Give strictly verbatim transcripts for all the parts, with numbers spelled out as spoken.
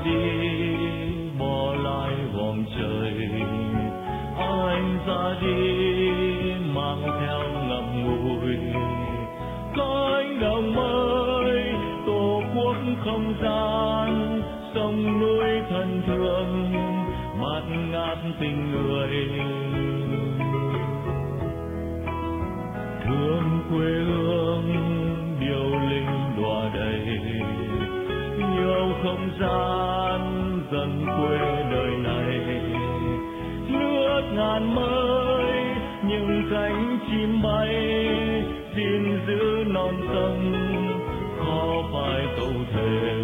đi bỏ lại vòng trời, anh ra đi mang theo ngậm ngùi cánh đồng mới, tổ quốc không gian sông núi thân thương bát ngát tình người, thương quê hương điệu linh đọa đầy, yêu không gian dần quê đời này, nước ngàn mới những cánh chim bay, xin giữ non sông khó phải tâu thề.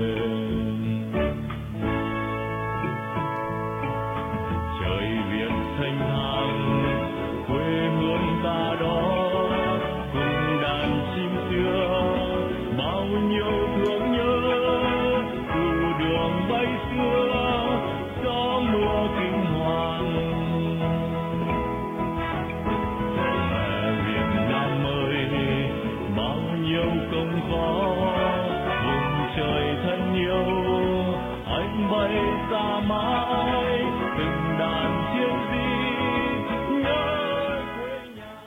Trời Việt xanh thẳm quê hương ta đó, cùng đàn chim xưa bao nhiêu thương nhớ, từ đường bay xưa gió mưa kinh hoàng. Mẹ Việt Nam ơi bao nhiêu công khó, vùng trời thân yêu anh bay xa mãi, từng đàn chiếc di nhớ quê nhà.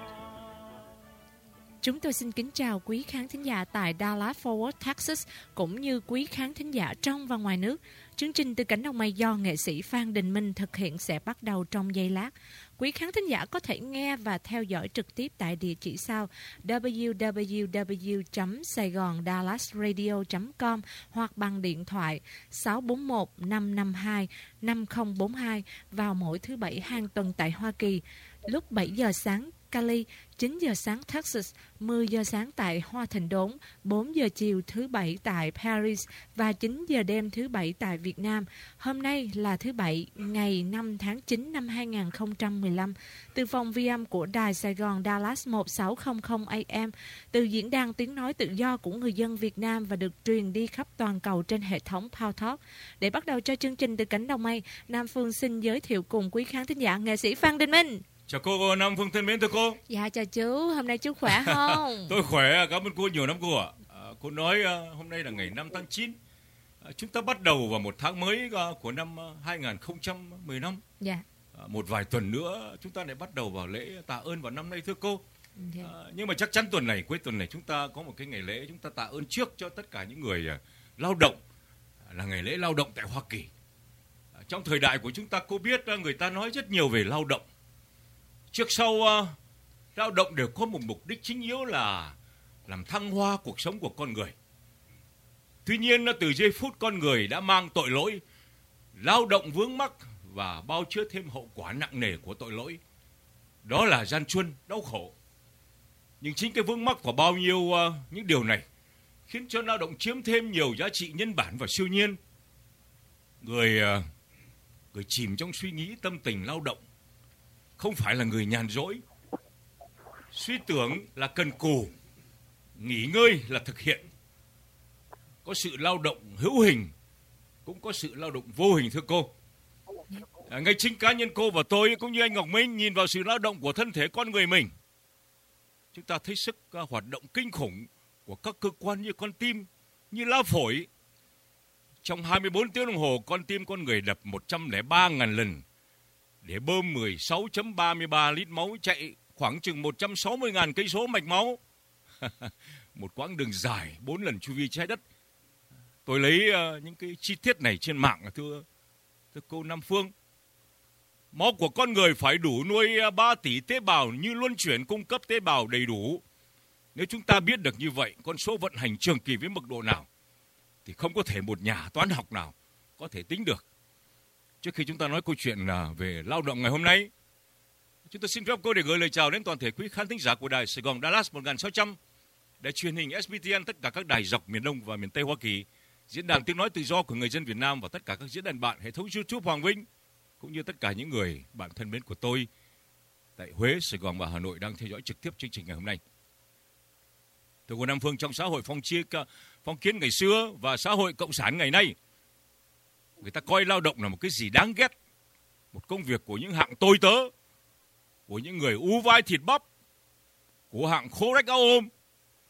Chúng tôi xin kính chào quý khán thính giả tại Dallas Fort Worth, Texas, cũng như quý khán thính giả trong và ngoài nước. Chương trình Từ Cánh Đồng Mây do nghệ sĩ Phan Đình Minh thực hiện sẽ bắt đầu trong giây lát. Quý khán thính giả có thể nghe và theo dõi trực tiếp tại địa chỉ sau w w w chấm saigon dallas radio chấm com hoặc bằng điện thoại sáu bốn một năm năm hai năm không bốn hai vào mỗi thứ Bảy hàng tuần tại Hoa Kỳ, lúc bảy giờ sáng Cali, chín giờ sáng Texas, mười giờ sáng tại Hoa Thịnh Đốn, bốn giờ chiều thứ Bảy tại Paris và chín giờ đêm thứ Bảy tại Việt Nam. Hôm nay là thứ Bảy, ngày năm tháng chín năm hai nghìn không trăm mười lăm. Từ phòng vi âm của Đài Sài Gòn Dallas một sáu không không A M, từ diễn đàn tiếng nói tự do của người dân Việt Nam và được truyền đi khắp toàn cầu trên hệ thống Power Talk. Để bắt đầu cho chương trình Từ Cánh Đồng Mây, Nam Phương xin giới thiệu cùng quý khán thính giả nghệ sĩ Phan Đình Minh. Chào cô Nam Phương thân mến, thưa cô. Dạ chào chú, hôm nay chú khỏe không? Tôi khỏe, cảm ơn cô nhiều lắm cô ạ. À, cô nói à, hôm nay là ngày năm tháng chín. À, chúng ta bắt đầu vào một tháng mới à, của năm hai nghìn không trăm mười lăm. Dạ. À, một vài tuần nữa chúng ta lại bắt đầu vào lễ tạ ơn vào năm nay thưa cô. Dạ. À, nhưng mà chắc chắn tuần này, cuối tuần này chúng ta có một cái ngày lễ chúng ta tạ ơn trước cho tất cả những người à, lao động, à, là ngày lễ lao động tại Hoa Kỳ. À, trong thời đại của chúng ta cô biết à, người ta nói rất nhiều về lao động. Trước sau uh, lao động đều có một mục đích chính yếu là làm thăng hoa cuộc sống của con người. Tuy nhiên từ giây phút con người đã mang tội lỗi, lao động vướng mắc và bao chứa thêm hậu quả nặng nề của tội lỗi, đó là gian truân, đau khổ. Nhưng chính cái vướng mắc của bao nhiêu uh, những điều này khiến cho lao động chiếm thêm nhiều giá trị nhân bản và siêu nhiên. Người, uh, người chìm trong suy nghĩ tâm tình lao động không phải là người nhàn rỗi. Suy tưởng là cần cù, nghỉ ngơi là thực hiện. Có sự lao động hữu hình, cũng có sự lao động vô hình thưa cô. À, ngay chính cá nhân cô và tôi cũng như anh Ngọc Minh nhìn vào sự lao động của thân thể con người mình, chúng ta thấy sức uh, hoạt động kinh khủng của các cơ quan như con tim, như lá phổi. Trong hai mươi bốn tiếng đồng hồ, con tim con người đập một trăm lẻ ba nghìn lần để bơm mười sáu phẩy ba mươi ba lít máu, chạy khoảng chừng một trăm sáu mươi nghìn cây số mạch máu. Một quãng đường dài bốn lần chu vi trái đất. Tôi lấy uh, những cái chi tiết này trên mạng thưa, thưa cô Nam Phương. Máu của con người phải đủ nuôi ba tỷ tế bào như luân chuyển cung cấp tế bào đầy đủ. Nếu chúng ta biết được như vậy, con số vận hành trường kỳ với mức độ nào, thì không có thể một nhà toán học nào có thể tính được. Trước khi chúng ta nói câu chuyện về lao động ngày hôm nay, chúng tôi xin phép cô để gửi lời chào đến toàn thể quý khán thính giả của Đài Sài Gòn Dallas một nghìn sáu trăm, đài truyền hình S B T N, tất cả các đài dọc miền Đông và miền Tây Hoa Kỳ, diễn đàn tiếng nói tự do của người dân Việt Nam và tất cả các diễn đàn bạn, hệ thống YouTube Hoàng Vinh, cũng như tất cả những người bạn thân mến của tôi tại Huế, Sài Gòn và Hà Nội đang theo dõi trực tiếp chương trình ngày hôm nay. Thưa cô Nam Phương, trong xã hội phong, chia, phong kiến ngày xưa và xã hội cộng sản ngày nay, người ta coi lao động là một cái gì đáng ghét, một công việc của những hạng tôi tớ, của những người ú vai thịt bắp, của hạng khô rách áo ôm.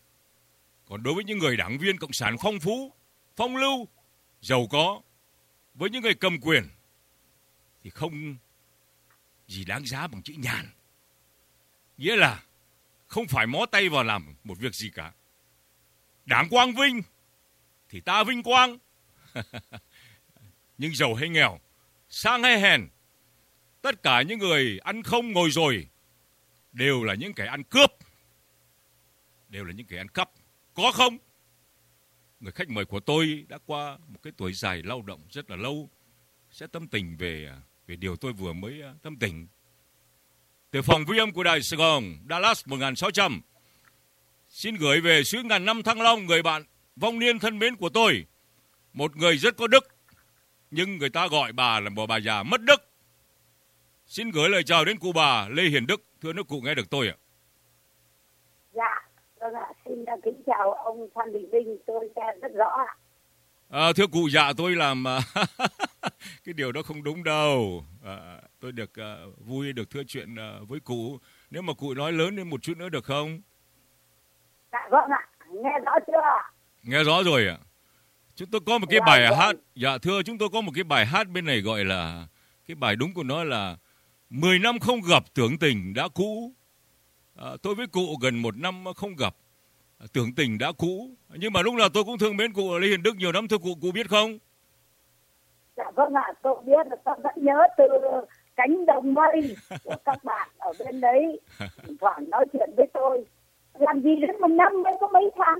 Còn đối với những người đảng viên cộng sản phong phú, phong lưu, giàu có, với những người cầm quyền thì không gì đáng giá bằng chữ nhàn. Nghĩa là không phải mó tay vào làm một việc gì cả. Đảng quang vinh thì ta vinh quang. Nhưng giàu hay nghèo, sang hay hèn, tất cả những người ăn không ngồi rồi đều là những kẻ ăn cướp. Đều là những kẻ ăn cắp. Có không? Người khách mời của tôi đã qua một cái tuổi dài lao động rất là lâu, sẽ tâm tình về về điều tôi vừa mới tâm tình. Từ phòng ghi âm của Đài Sài Gòn, Dallas một nghìn sáu trăm, xin gửi về xứ ngàn năm Thăng Long người bạn vong niên thân mến của tôi, một người rất có đức, nhưng người ta gọi bà là một bà già mất đức. Xin gửi lời chào đến cụ bà Lê Hiền Đức. Thưa nước cụ nghe được tôi ạ? Dạ, vâng ạ. Xin kính chào ông Phan Đình Vinh, tôi nghe rất rõ ạ. À, thưa cụ, dạ tôi làm cái điều đó không đúng đâu. À, tôi được uh, vui được thưa chuyện uh, với cụ. Nếu mà cụ nói lớn lên một chút nữa được không? Dạ vâng ạ, nghe rõ chưa? Nghe rõ rồi ạ. Chúng tôi có một cái dạ, bài vâng. hát. Dạ thưa, chúng tôi có một cái bài hát bên này gọi là, cái bài đúng của nó là mười năm không gặp tưởng tình đã cũ. À, tôi với cụ gần một năm không gặp, tưởng tình đã cũ. Nhưng mà lúc nào tôi cũng thương mến cụ Lê Hiền Đức nhiều lắm, thưa cụ, cụ biết không? Dạ vâng ạ, tôi biết, tôi vẫn nhớ từ cánh đồng mây của các bạn ở bên đấy thoảng nói chuyện với tôi. Làm gì đến một năm mới có mấy tháng?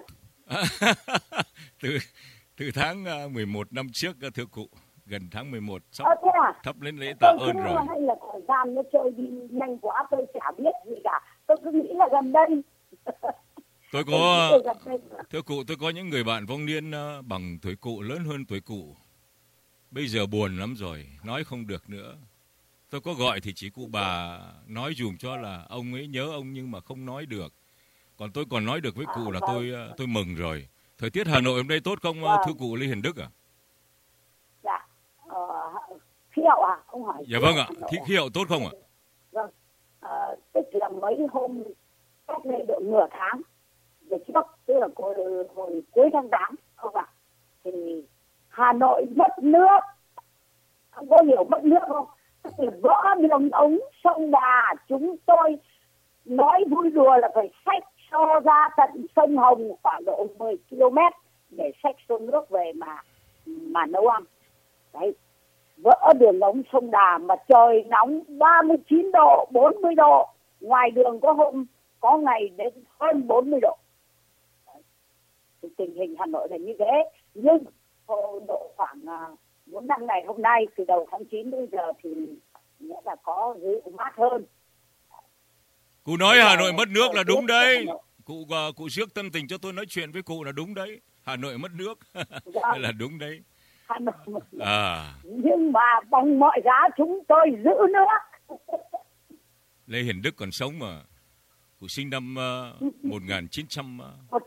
từ từ tháng mười một năm trước, thưa cụ, gần tháng mười một sắp ờ, à? thắp lên lễ tạ ơn rồi. Hay là thời gian nó trôi đi nhanh quá tôi chả biết gì cả, tôi cứ nghĩ là gần đây. Tôi có, thưa cụ, tôi có những người bạn vong niên bằng tuổi cụ, lớn hơn tuổi cụ. Bây giờ buồn lắm rồi, nói không được nữa. Tôi có gọi thì chỉ cụ bà nói dùm cho là ông ấy nhớ ông nhưng mà không nói được. Còn tôi còn nói được với cụ là tôi tôi mừng rồi. Thời tiết Hà Nội hôm nay tốt không, thưa cụ Lê Hiền Đức ạ? À? Dạ, ờ, khí hậu à? Ông hỏi. Dạ vâng ạ, khí, khí hậu tốt không ạ? Vâng, ờ, tức là mấy hôm cách đây độ nửa tháng về trước, tức là hồi, hồi cuối tháng tám, không ạ? Thì Hà Nội mất nước. Ông có hiểu mất nước không? Tức là vỡ đường ống sông Đà, chúng tôi nói vui đùa là phải xách xô ra tận sông Hồng khoảng độ mười ki lô mét để xách xô nước về mà mà nấu ăn. Đấy, vỡ đường ống sông Đà mà trời nóng ba mươi chín độ, bốn mươi độ, ngoài đường có hôm có ngày đến hơn bốn mươi độ. Thì tình hình Hà Nội là như thế, nhưng độ khoảng bốn năm ngày hôm nay từ đầu tháng chín đến giờ thì nghĩa là có dịu mát hơn. Cụ nói Hà Nội mất nước là đúng đấy. Cụ cụ trước tâm tình cho tôi nói chuyện với cụ là đúng đấy. Hà Nội mất nước là đúng đấy. Hà Nội mất nước. À. Nhưng mà bằng mọi giá chúng tôi giữ nước. Lê Hiền Đức còn sống mà. Cụ sinh năm uh, một nghìn chín trăm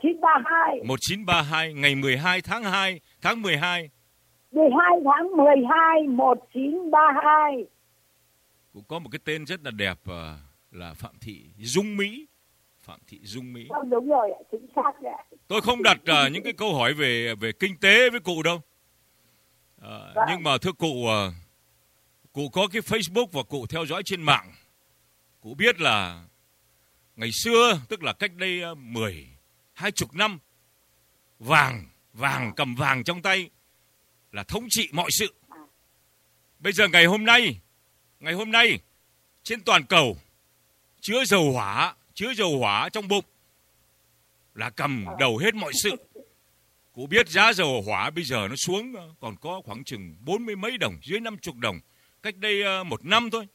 ba hai, ngày mười hai tháng hai, tháng mười hai. mười hai tháng mười hai, một nghìn chín trăm ba mươi hai. Cụ có một cái tên rất là đẹp uh, là Phạm Thị Dung Mỹ. Phạm Thị Dung Mỹ. Không, đúng rồi, chính xác đấy. Tôi không đặt uh, những cái câu hỏi về về kinh tế với cụ đâu. Uh, vâng. Nhưng mà thưa cụ, uh, cụ có cái Facebook và cụ theo dõi trên mạng. Cụ biết là ngày xưa, tức là cách đây uh, mười, hai chục năm, vàng, vàng, cầm vàng trong tay là thống trị mọi sự. Bây giờ ngày hôm nay, ngày hôm nay, trên toàn cầu, chứa dầu hỏa, chứa dầu hỏa trong bụng là cầm đầu hết mọi sự. Cụ biết giá dầu hỏa bây giờ nó xuống còn có khoảng chừng bốn mươi mấy đồng, dưới năm chục đồng. Cách đây một năm thôi.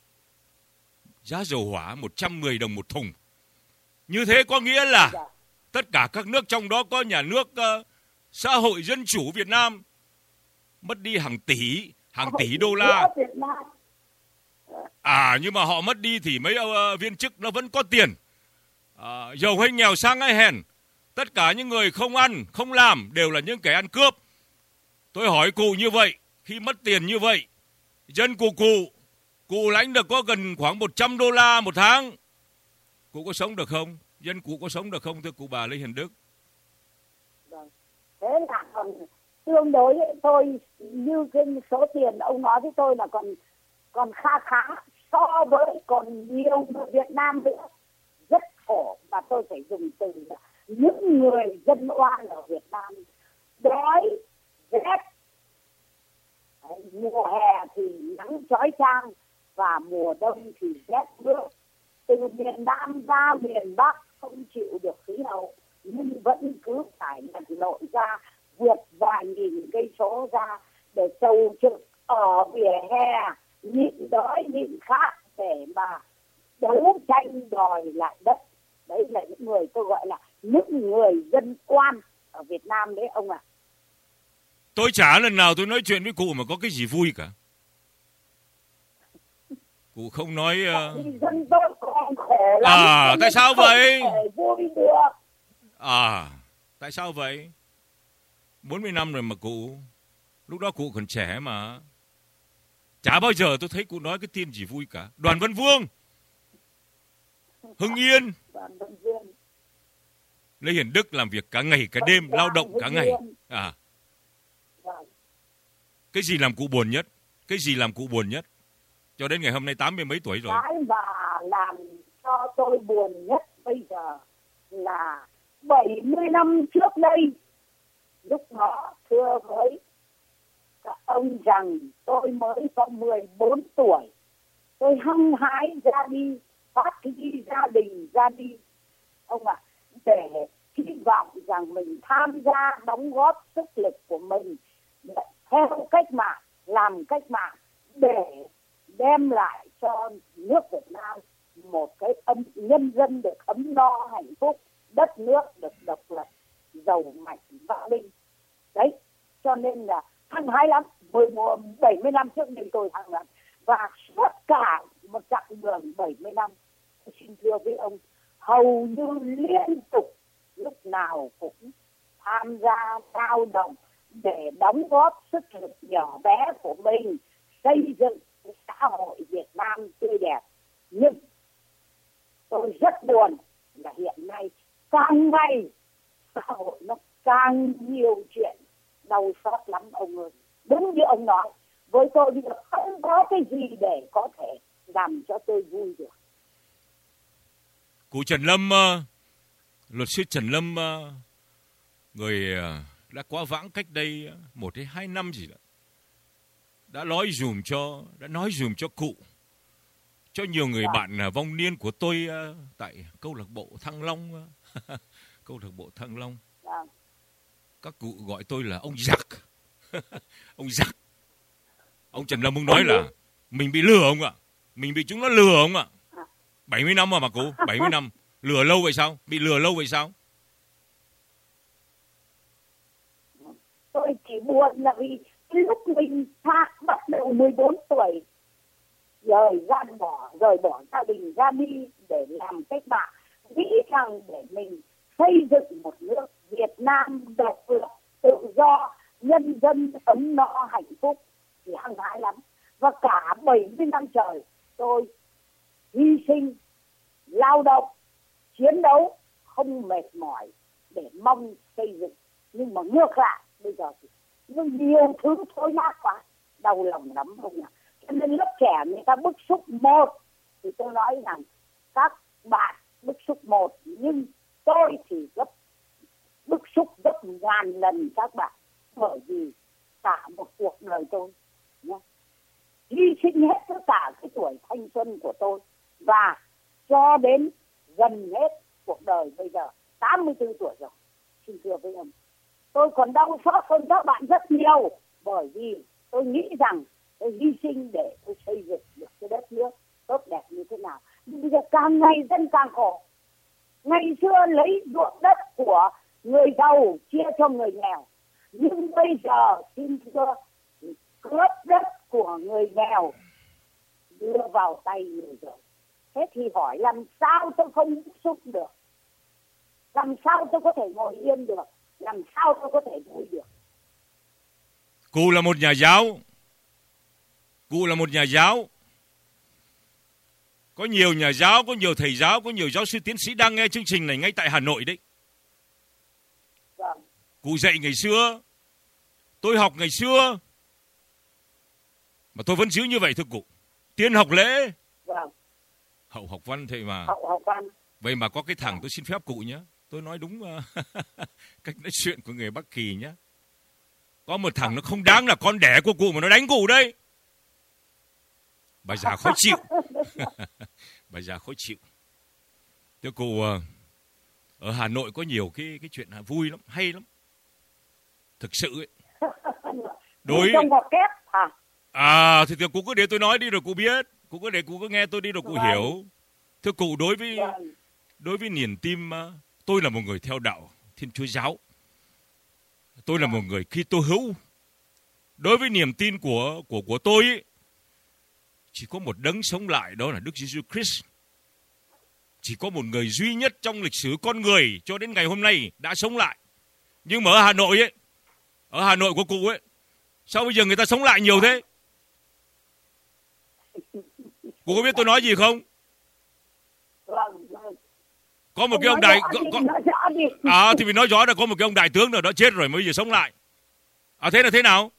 Giá dầu hỏa một trăm mười đồng một thùng. Như thế có nghĩa là tất cả các nước, trong đó có nhà nước uh, xã hội dân chủ Việt Nam, mất đi hàng tỷ, hàng tỷ đô la. À, nhưng mà họ mất đi thì mấy uh, viên chức nó vẫn có tiền. Uh, giàu hay nghèo, sang hay hèn, tất cả những người không ăn, không làm đều là những kẻ ăn cướp. Tôi hỏi cụ như vậy, khi mất tiền như vậy, dân của cụ, cụ lãnh được có gần khoảng một trăm đô la một tháng. Cụ có sống được không? Dân cụ có sống được không, thưa cụ bà Lê Hiền Đức? Vâng. Thế là còn tương đối thôi, như cái số tiền ông nói với tôi là còn còn kha khá so với còn nhiều người Việt Nam nữa, rất khổ, và tôi phải dùng từ là những người dân oan ở Việt Nam đói rét. Mùa hè thì nắng chói chang và mùa đông thì rét mưa. Từ miền Nam ra miền Bắc không chịu được khí hậu nhưng vẫn cứ phải lặn lội ra, vượt vài nghìn cây số ra để trầu trực ở vỉa hè, nhịn đói nhịn khát để mà đấu tranh đòi lại đất. Đấy là những người tôi gọi là những người dân oan ở Việt Nam đấy ông ạ. À. Tôi chả lần nào tôi nói chuyện với cụ mà có cái gì vui cả. Cụ không nói... Uh... Dân tôi còn khổ lắm. À, tại sao vậy? Vui được. À, tại sao vậy? bốn mươi năm rồi mà cụ. Lúc đó cụ còn trẻ mà. Chả bao giờ tôi thấy cụ nói cái tin gì vui cả. Đoàn Văn Vương, Hưng Yên, Đoàn Văn Vương, Lê Hiển Đức làm việc cả ngày cả đêm, lao động cả ngày. À, cái gì làm cụ buồn nhất? Cái gì làm cụ buồn nhất? Cho đến ngày hôm nay tám mươi mấy tuổi rồi. Cái mà làm cho tôi buồn nhất bây giờ là bảy mươi năm trước đây, lúc đó thưa với các ông rằng tôi mới có mười bốn tuổi. Tôi hăng hái ra đi, phát huy gia đình ra đi. Ông ạ, à, để hy vọng rằng mình tham gia đóng góp sức lực của mình theo cách mạng, làm cách mạng để đem lại cho nước Việt Nam một cái âm, nhân dân được ấm no hạnh phúc, đất nước được độc lập, giàu mạnh, văn minh. Đấy, cho nên là hăng hái lắm. bảy mươi năm trước đây tôi hăng lắm. Và suốt cả một chặng đường bảy mươi năm, tôi xin thưa với ông, hầu như liên tục lúc nào cũng tham gia lao động để đóng góp sức lực nhỏ bé của mình xây dựng xã hội Việt Nam tươi đẹp. Nhưng tôi rất buồn là hiện nay càng ngày xã hội nó càng nhiều chuyện đau xót lắm ông ơi. Đúng như ông nói, với tôi bây giờ không có cái gì để có thể làm cho tôi vui được. Cụ Trần Lâm, uh, luật sư Trần Lâm, uh, người uh, đã quá vãng cách đây uh, một hay hai năm gì đó, đã nói dùm cho, đã nói dùm cho cụ, cho nhiều người dạ. bạn uh, vong niên của tôi uh, tại câu lạc bộ Thăng Long, uh, câu lạc bộ Thăng Long. Dạ. Các cụ gọi tôi là ông giặc. Ông giặc. Ông Trần Lâm muốn nói là mình bị lừa ông ạ. Mình bị chúng nó lừa ông ạ. bảy mươi năm mà mà cụ, bảy mươi năm. Lừa lâu vậy sao? Bị lừa lâu vậy sao? Tôi chỉ buồn là vì lúc mình bắt đầu mười bốn tuổi rời ra bỏ, rời bỏ gia đình ra đi để làm cách mạng, nghĩ rằng để mình xây dựng một nước Việt Nam độc lập, tự do, nhân dân ấm no hạnh phúc thì hăng hái lắm. Và cả bảy mươi năm trời tôi hy sinh, lao động, chiến đấu không mệt mỏi để mong xây dựng. Nhưng mà ngược lại bây giờ thì nó nhiều thứ thối nát quá, đau lòng lắm không ạ. Cho nên lớp trẻ người ta bức xúc một thì tôi nói rằng các bạn bức xúc một, nhưng tôi thì gấp bức xúc gấp ngàn lần các bạn, bởi vì cả một cuộc đời tôi nhé, hy sinh hết tất cả cái tuổi thanh xuân của tôi, và cho đến gần hết cuộc đời bây giờ tám mươi tư tuổi rồi, xin thưa với ông, tôi còn đau xót hơn các bạn rất nhiều, bởi vì tôi nghĩ rằng tôi hy sinh để tôi xây dựng được cái đất nước tốt đẹp như thế nào. Nhưng bây giờ càng ngày dân càng khổ. Ngày xưa lấy ruộng đất của người giàu chia cho người nghèo, nhưng bây giờ xin thưa cướp đất của người nghèo đưa vào tay người giàu. Thế thì hỏi làm sao tôi không bức xúc được, làm sao tôi có thể ngồi yên được, làm sao tôi có thể vui được. Cụ là một nhà giáo, cụ là một nhà giáo. Có nhiều nhà giáo, có nhiều thầy giáo, có nhiều giáo sư tiến sĩ đang nghe chương trình này ngay tại Hà Nội đấy. Vâng. Cụ dạy ngày xưa, tôi học ngày xưa, Mà tôi vẫn giữ như vậy thưa cụ. Tiên học lễ, Vâng. hậu học văn thế mà. Hậu học văn. Vậy mà có cái thằng tôi xin phép cụ nhé. Tôi nói đúng uh, cách nói chuyện của người Bắc Kỳ nhé. Có một thằng nó không đáng là con đẻ của cụ mà nó đánh cụ đấy. Bà già khó chịu. Bà già khó chịu. Thưa cụ, uh, ở Hà Nội có nhiều cái cái chuyện vui lắm, hay lắm. Thực sự ấy. Đối trong học kép hả? À thì, thì cụ cứ để tôi nói đi rồi cụ biết. Cụ cứ để cụ cứ nghe tôi đi rồi cụ Vâng. hiểu. Thưa cụ, đối với Vâng. đối với niềm tin, uh, tôi là một người theo đạo Thiên Chúa giáo. Tôi là một người Kitô hữu. Đối với niềm tin của của của tôi ấy, chỉ có một đấng sống lại, đó là Đức Giêsu Christ. Chỉ có một người duy nhất trong lịch sử con người cho đến ngày hôm nay đã sống lại. Nhưng mà ở Hà Nội ấy, ở Hà Nội của cụ ấy, sao bây giờ người ta sống lại nhiều thế? Cụ có biết tôi nói gì không? Vâng, vâng. Có một Ông cái ông nói đại rõ có, đi, có, nói rõ đi. à thì mình nói rõ là có một cái ông đại tướng nào đó chết rồi mới giờ sống lại. À thế là thế nào?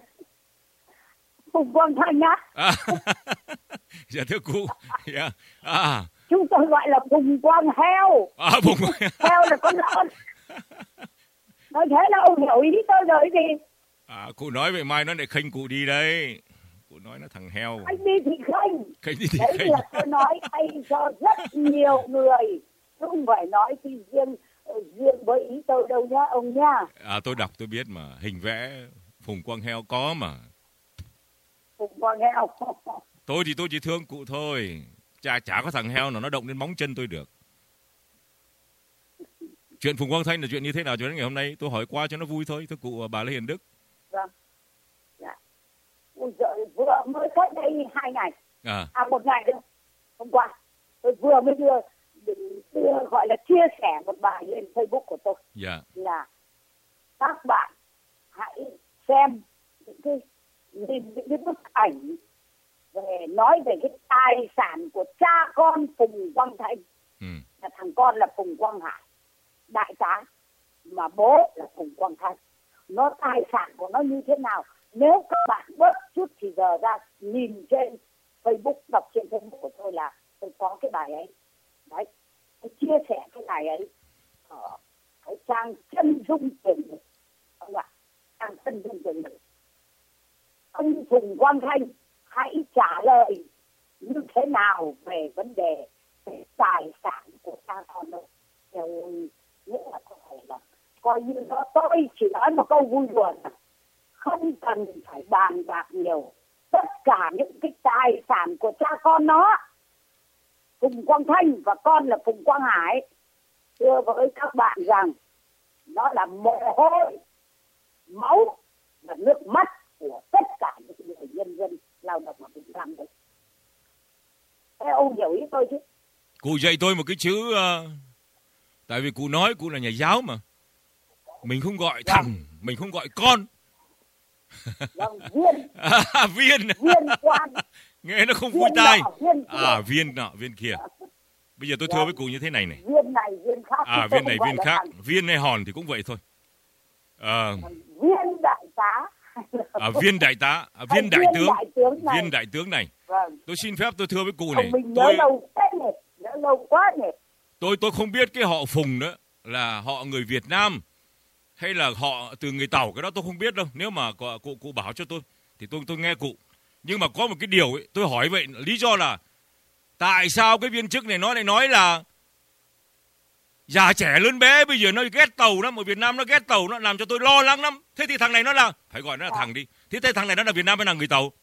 Phùng Quang Thanh á. À, dạ thưa cụ. Dạ. À, Chúng tôi gọi là Phùng Quang heo. à Phùng. Heo là con lợn. Nói thế là ông hiểu ý tôi rồi gì? À, cụ nói vậy mai nó lại khênh cụ đi đấy. Cụ nói nó thằng heo. Anh đi thì khênh. Khênh đi thì Đấy khênh. là tôi nói thay cho rất nhiều người. Không phải nói thì riêng riêng với ý tôi đâu nhá ông nha. À tôi đọc tôi biết mà, hình vẽ Phùng Quang heo có mà. Phùng Quang heo. Tôi thì tôi chỉ thương cụ thôi. Chả chả có thằng heo nào nó động đến móng chân tôi được. Chuyện Phùng Quang Thanh là chuyện như thế nào cho đến ngày hôm nay? Tôi hỏi qua cho nó vui thôi, thưa cụ bà Lê Hiền Đức. Vâng. Dạ. Ôi giời, vừa mới cách đây hai ngày. À, À một ngày nữa. Hôm qua. Tôi vừa mới đưa, đưa gọi là chia sẻ một bài lên Facebook của tôi. dạ. Là các bạn hãy xem những cái, nhìn những cái bức ảnh về nói về cái tài sản của cha con Phùng Quang Thanh. Ừ. Là thằng con là Phùng Quang Hải, đại tá, mà bố là Phùng Quang Thanh. Nó tài sản của nó như thế nào? Nếu các bạn bớt chút thì giờ ra nhìn trên Facebook, đọc trên Facebook của tôi là tôi có cái bài ấy. Đấy, tôi chia sẻ cái bài ấy ở cái trang Chân Dung Truyền Lực. Không ạ? Trang Chân Dung Truyền Lực. Ông Phùng Quang Thanh hãy trả lời như thế nào về vấn đề về tài sản của cha con đâu. Theo nghĩa là có thể là coi như nó, tôi chỉ nói một câu vui đùa là không cần phải bàn bạc nhiều. Tất cả những cái tài sản của cha con nó, Phùng Quang Thanh và con là Phùng Quang Hải, thưa với các bạn rằng nó là mồ hôi, máu và nước mắt của tất cả những người nhân dân lao động ở Việt Nam đấy. Thế ông hiểu ý tôi chứ? Cụ dạy tôi một cái chữ, uh, tại vì cụ nói cụ là nhà giáo mà. Mình không gọi thằng, mình không gọi con. Vâng, viên. À, viên. Viên quan. Nghe nó không Viên vui tai. nọ, viên kia. À, viên nọ, viên kia. Bây giờ tôi thưa với cụ như thế này này. Viên này, viên khác. À, viên này, viên khác. Viên hay hòn thì cũng vậy thôi. À, viên đại tá. À, viên đại tá, à, viên đại tướng, đại tướng viên đại tướng này. Vâng. Tôi xin phép tôi thưa với cụ này. Mình nhớ tôi, lâu thế này, nhớ lâu quá nhỉ. Tôi tôi không biết cái họ Phùng đó là họ người Việt Nam hay là họ từ người Tàu, cái đó tôi không biết đâu. Nếu mà cụ cụ, cụ bảo cho tôi thì tôi tôi nghe cụ. Nhưng mà có một cái điều ấy, tôi hỏi vậy, lý do là tại sao cái viên chức này nó lại nói là già trẻ lớn bé, bây giờ nó ghét Tàu lắm, ở Việt Nam nó ghét Tàu, nó làm cho tôi lo lắng lắm. Thế thì thằng này nó là, phải gọi nó là thằng đi. Thế thế thằng này nó là Việt Nam hay là người Tàu?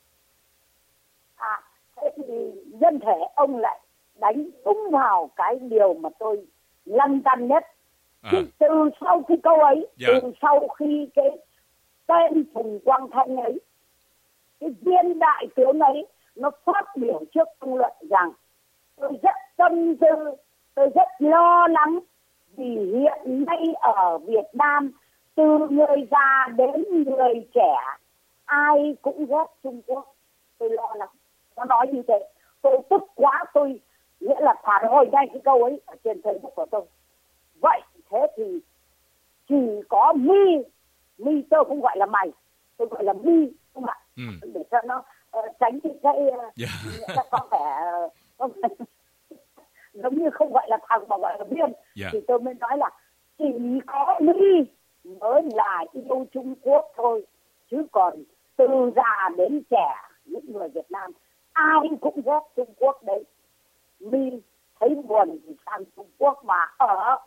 À, thế thì nhân thể ông lại đánh đúng vào cái điều mà tôi lăn tăn nhất. À. Từ sau khi câu ấy, dạ. từ sau khi cái tên Phùng Quang Thanh ấy, cái viên đại tướng ấy, nó phát biểu trước công luận rằng tôi rất tâm tư, tôi rất lo lắng vì hiện nay ở Việt Nam từ người già đến người trẻ ai cũng ghét Trung Quốc. Tôi lo lắng. Nó nói như thế. Tôi tức quá, tôi nghĩa là phản hồi ngay cái câu ấy ở trên Facebook của tôi. Vậy thế thì chỉ có mi, mi tôi không gọi là mày, tôi gọi là mi, không ạ? Ừ. Để cho nó uh, tránh thì cái Yeah. có vẻ có vẻ giống như không gọi là thằng mà gọi là viên. Yeah. Thì tôi mới nói là chỉ có Mỹ mới là yêu Trung Quốc thôi, chứ còn từ già đến trẻ những người Việt Nam ai cũng ghét Trung Quốc đấy. Mỹ thấy buồn thì sang Trung Quốc mà ở.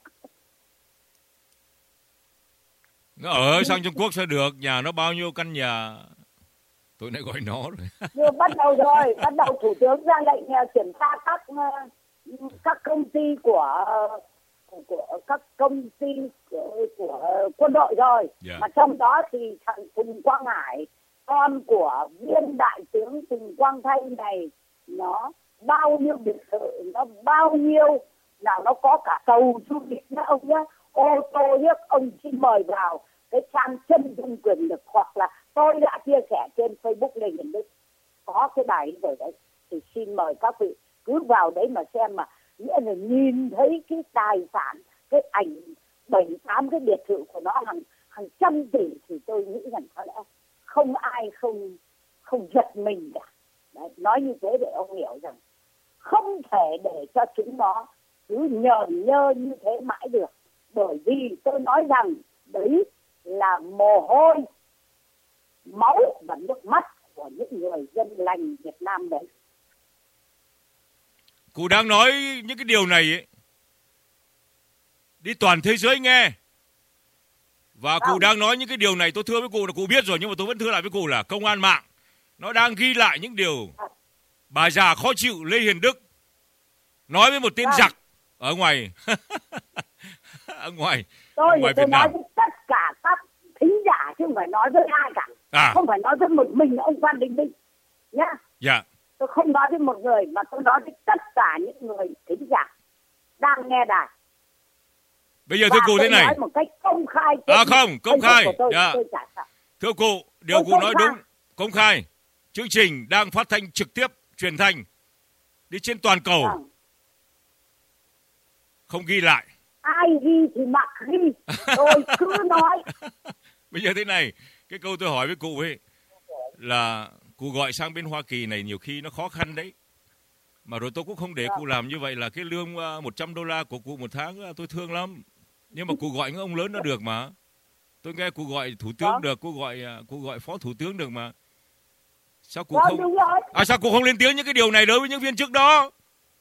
Nó ở sang Trung Quốc sao được, nhà nó bao nhiêu căn nhà. Tôi lại gọi nó rồi. Vừa bắt đầu rồi, bắt đầu Thủ tướng ra lệnh uh, chuyển xa các uh, các công ty của uh, của các công ty của, của uh, quân đội rồi. Yeah. Mà trong đó thì thằng Phùng Quang Hải, con của viên đại tướng Phùng Quang Thanh này, nó bao nhiêu biệt thự, nó bao nhiêu là nó có cả tàu du lịch nữa ông nhá, ô tô nhá, ông xin mời vào cái trang Chân Dung Quyền Lực, hoặc là tôi đã chia sẻ trên Facebook Lê Hiền Đức có cái bài rồi đấy, thì xin mời các vị cứ vào đấy mà xem, mà nghĩa là nhìn thấy cái tài sản, cái ảnh bảy tám cái biệt thự của nó hàng hàng trăm tỷ, thì tôi nghĩ rằng có lẽ không ai không không giật mình cả. Đấy, nói như thế để ông hiểu rằng không thể để cho chúng nó cứ nhờn nhơ như thế mãi được, bởi vì tôi nói rằng đấy là mồ hôi, máu và nước mắt của những người dân lành Việt Nam đấy. Cụ đang nói những cái điều này ấy, đi toàn thế giới nghe. Và cụ đang nói những cái điều này, tôi thưa với cụ là cụ biết rồi, nhưng mà tôi vẫn thưa lại với cụ là công an mạng nó đang ghi lại những điều bà già khó chịu Lê Hiền Đức nói với một tên giặc ở ngoài ở ngoài tôi ở ngoài tôi Việt nói Nam. với tất cả các thính giả chứ không phải nói với ai cả, À. không phải nói với một mình ông Phan Đình Minh nhá. Dạ. Tôi không nói với một người, mà tôi nói với tất cả những người thính giả đang nghe đài. Bây giờ thưa cụ thế này. Nói một cách công khai. À không, công khai. Tôi, Dạ. tôi chả sợ. Thưa cụ, điều Tôi cụ nói công đúng, công khai. Chương trình đang phát thanh trực tiếp, truyền thanh đi trên toàn cầu. À. Không ghi lại. Ai ghi thì mặc ghi, tôi cứ nói. Bây giờ thế này, cái câu tôi hỏi với cụ ấy là cụ gọi sang bên Hoa Kỳ này nhiều khi nó khó khăn đấy. Mà rồi tôi cũng không để à. cụ làm như vậy, là cái lương một trăm đô la của cụ một tháng tôi thương lắm. Nhưng mà cụ gọi những ông lớn nó được mà. Tôi nghe cụ gọi thủ tướng đó. Được, cụ gọi cụ gọi phó thủ tướng được mà. Sao cụ đó, không À sao cụ không lên tiếng những cái điều này đối với những viên chức đó?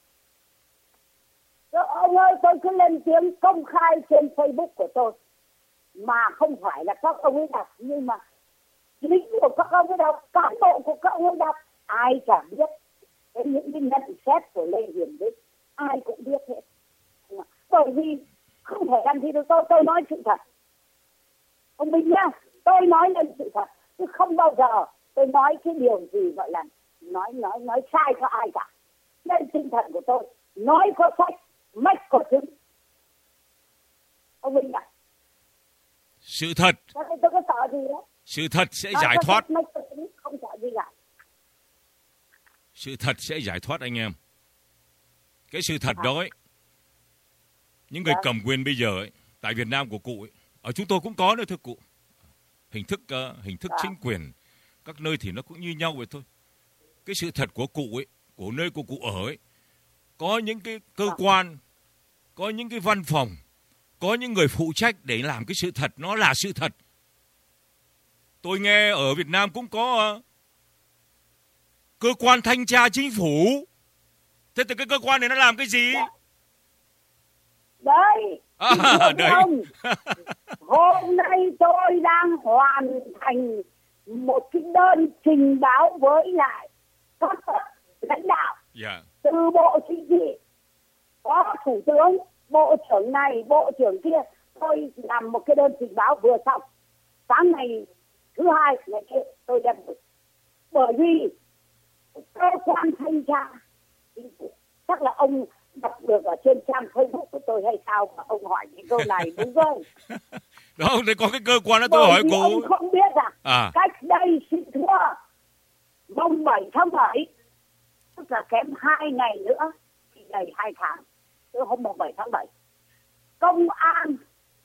Đó, ông ơi, tôi cứ lên tiếng công khai trên Facebook của tôi. Mà không phải là các ông ấy đọc, nhưng mà lính của các ông ấy đọc, cán bộ của các ông ấy đọc, ai chẳng biết. Cái những cái nhận xét của Lê Hiền Đức ai cũng biết hết. Bởi vì không thể làm gì được tôi, tôi nói sự thật. Ông Minh nhá, tôi nói lên sự thật, chứ không bao giờ tôi nói cái điều gì gọi là nói nói nói sai cho ai cả. Nên tinh thần của tôi nói có sách, mách có chứng. Ông Minh ạ. Sự thật. Tôi có sợ gì đó. Sự thật sẽ nói giải thoát. Sách, mách có chứng, không sợ gì cả. Sự thật sẽ giải thoát anh em. Cái sự thật à. đó ấy, những người dạ. cầm quyền bây giờ ấy, tại Việt Nam của cụ ấy, ở chúng tôi cũng có nữa thưa cụ. Hình thức uh, hình thức dạ. chính quyền các nơi thì nó cũng như nhau vậy thôi. Cái sự thật của cụ ấy, của nơi của cụ ở ấy, có những cái cơ dạ. quan, có những cái văn phòng, có những người phụ trách để làm cái sự thật nó là sự thật. Tôi nghe ở Việt Nam cũng có uh, cơ quan thanh tra chính phủ. Thế thì cái cơ quan này nó làm cái gì? Đấy, à, đấy. Ông, hôm nay tôi đang hoàn thành một cái đơn trình báo với lại các lãnh đạo yeah. từ Bộ Chính trị, có Thủ tướng, Bộ trưởng này, Bộ trưởng kia. Tôi làm một cái đơn trình báo vừa xong, sáng ngày thứ hai ngày kia tôi đem được. Bởi vì cơ quan thanh tra chính phủ, chắc là ông đọc được ở trên trang Facebook của tôi hay sao mà ông hỏi cái câu này, đúng không? Đó, để có cái cơ quan đó tôi hỏi cô. Ông không biết à, à. cách đây xin thưa mùng bảy tháng bảy, tức là kém hai ngày nữa thì đầy hai tháng, tức hôm mùng bảy tháng bảy, công an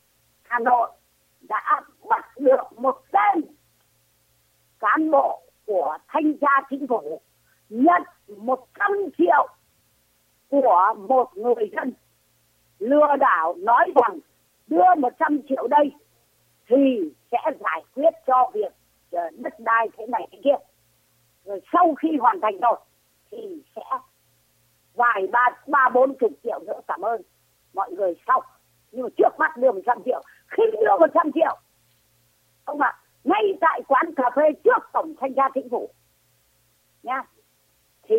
Hà Nội đã bắt được một tên cán bộ của thanh tra chính phủ nhận một trăm triệu của một người dân lừa đảo, nói rằng đưa một trăm triệu đây thì sẽ giải quyết cho việc đất đai thế này thế kia. Rồi sau khi hoàn thành rồi thì sẽ vài ba ba bốn chục triệu nữa, cảm ơn mọi người sau. Nhưng mà trước mắt đưa một trăm triệu. Khi đưa một trăm triệu, ông ạ, ngay tại quán cà phê trước tổng thanh tra chính phủ nhá, thì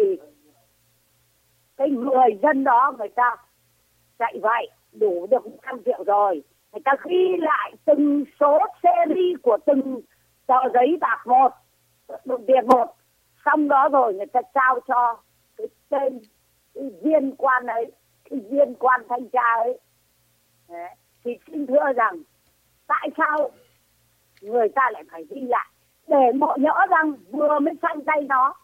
cái người dân đó người ta chạy vậy đủ được một trăm triệu rồi, người ta ghi lại từng số series của từng tờ giấy bạc một, đồng tiền một, xong đó rồi người ta trao cho cái tên cái viên quan ấy, cái viên quan thanh tra ấy. Đấy. Thì xin thưa rằng tại sao người ta lại phải ghi lại để ngộ nhỡ rằng vừa mới sang tay nó.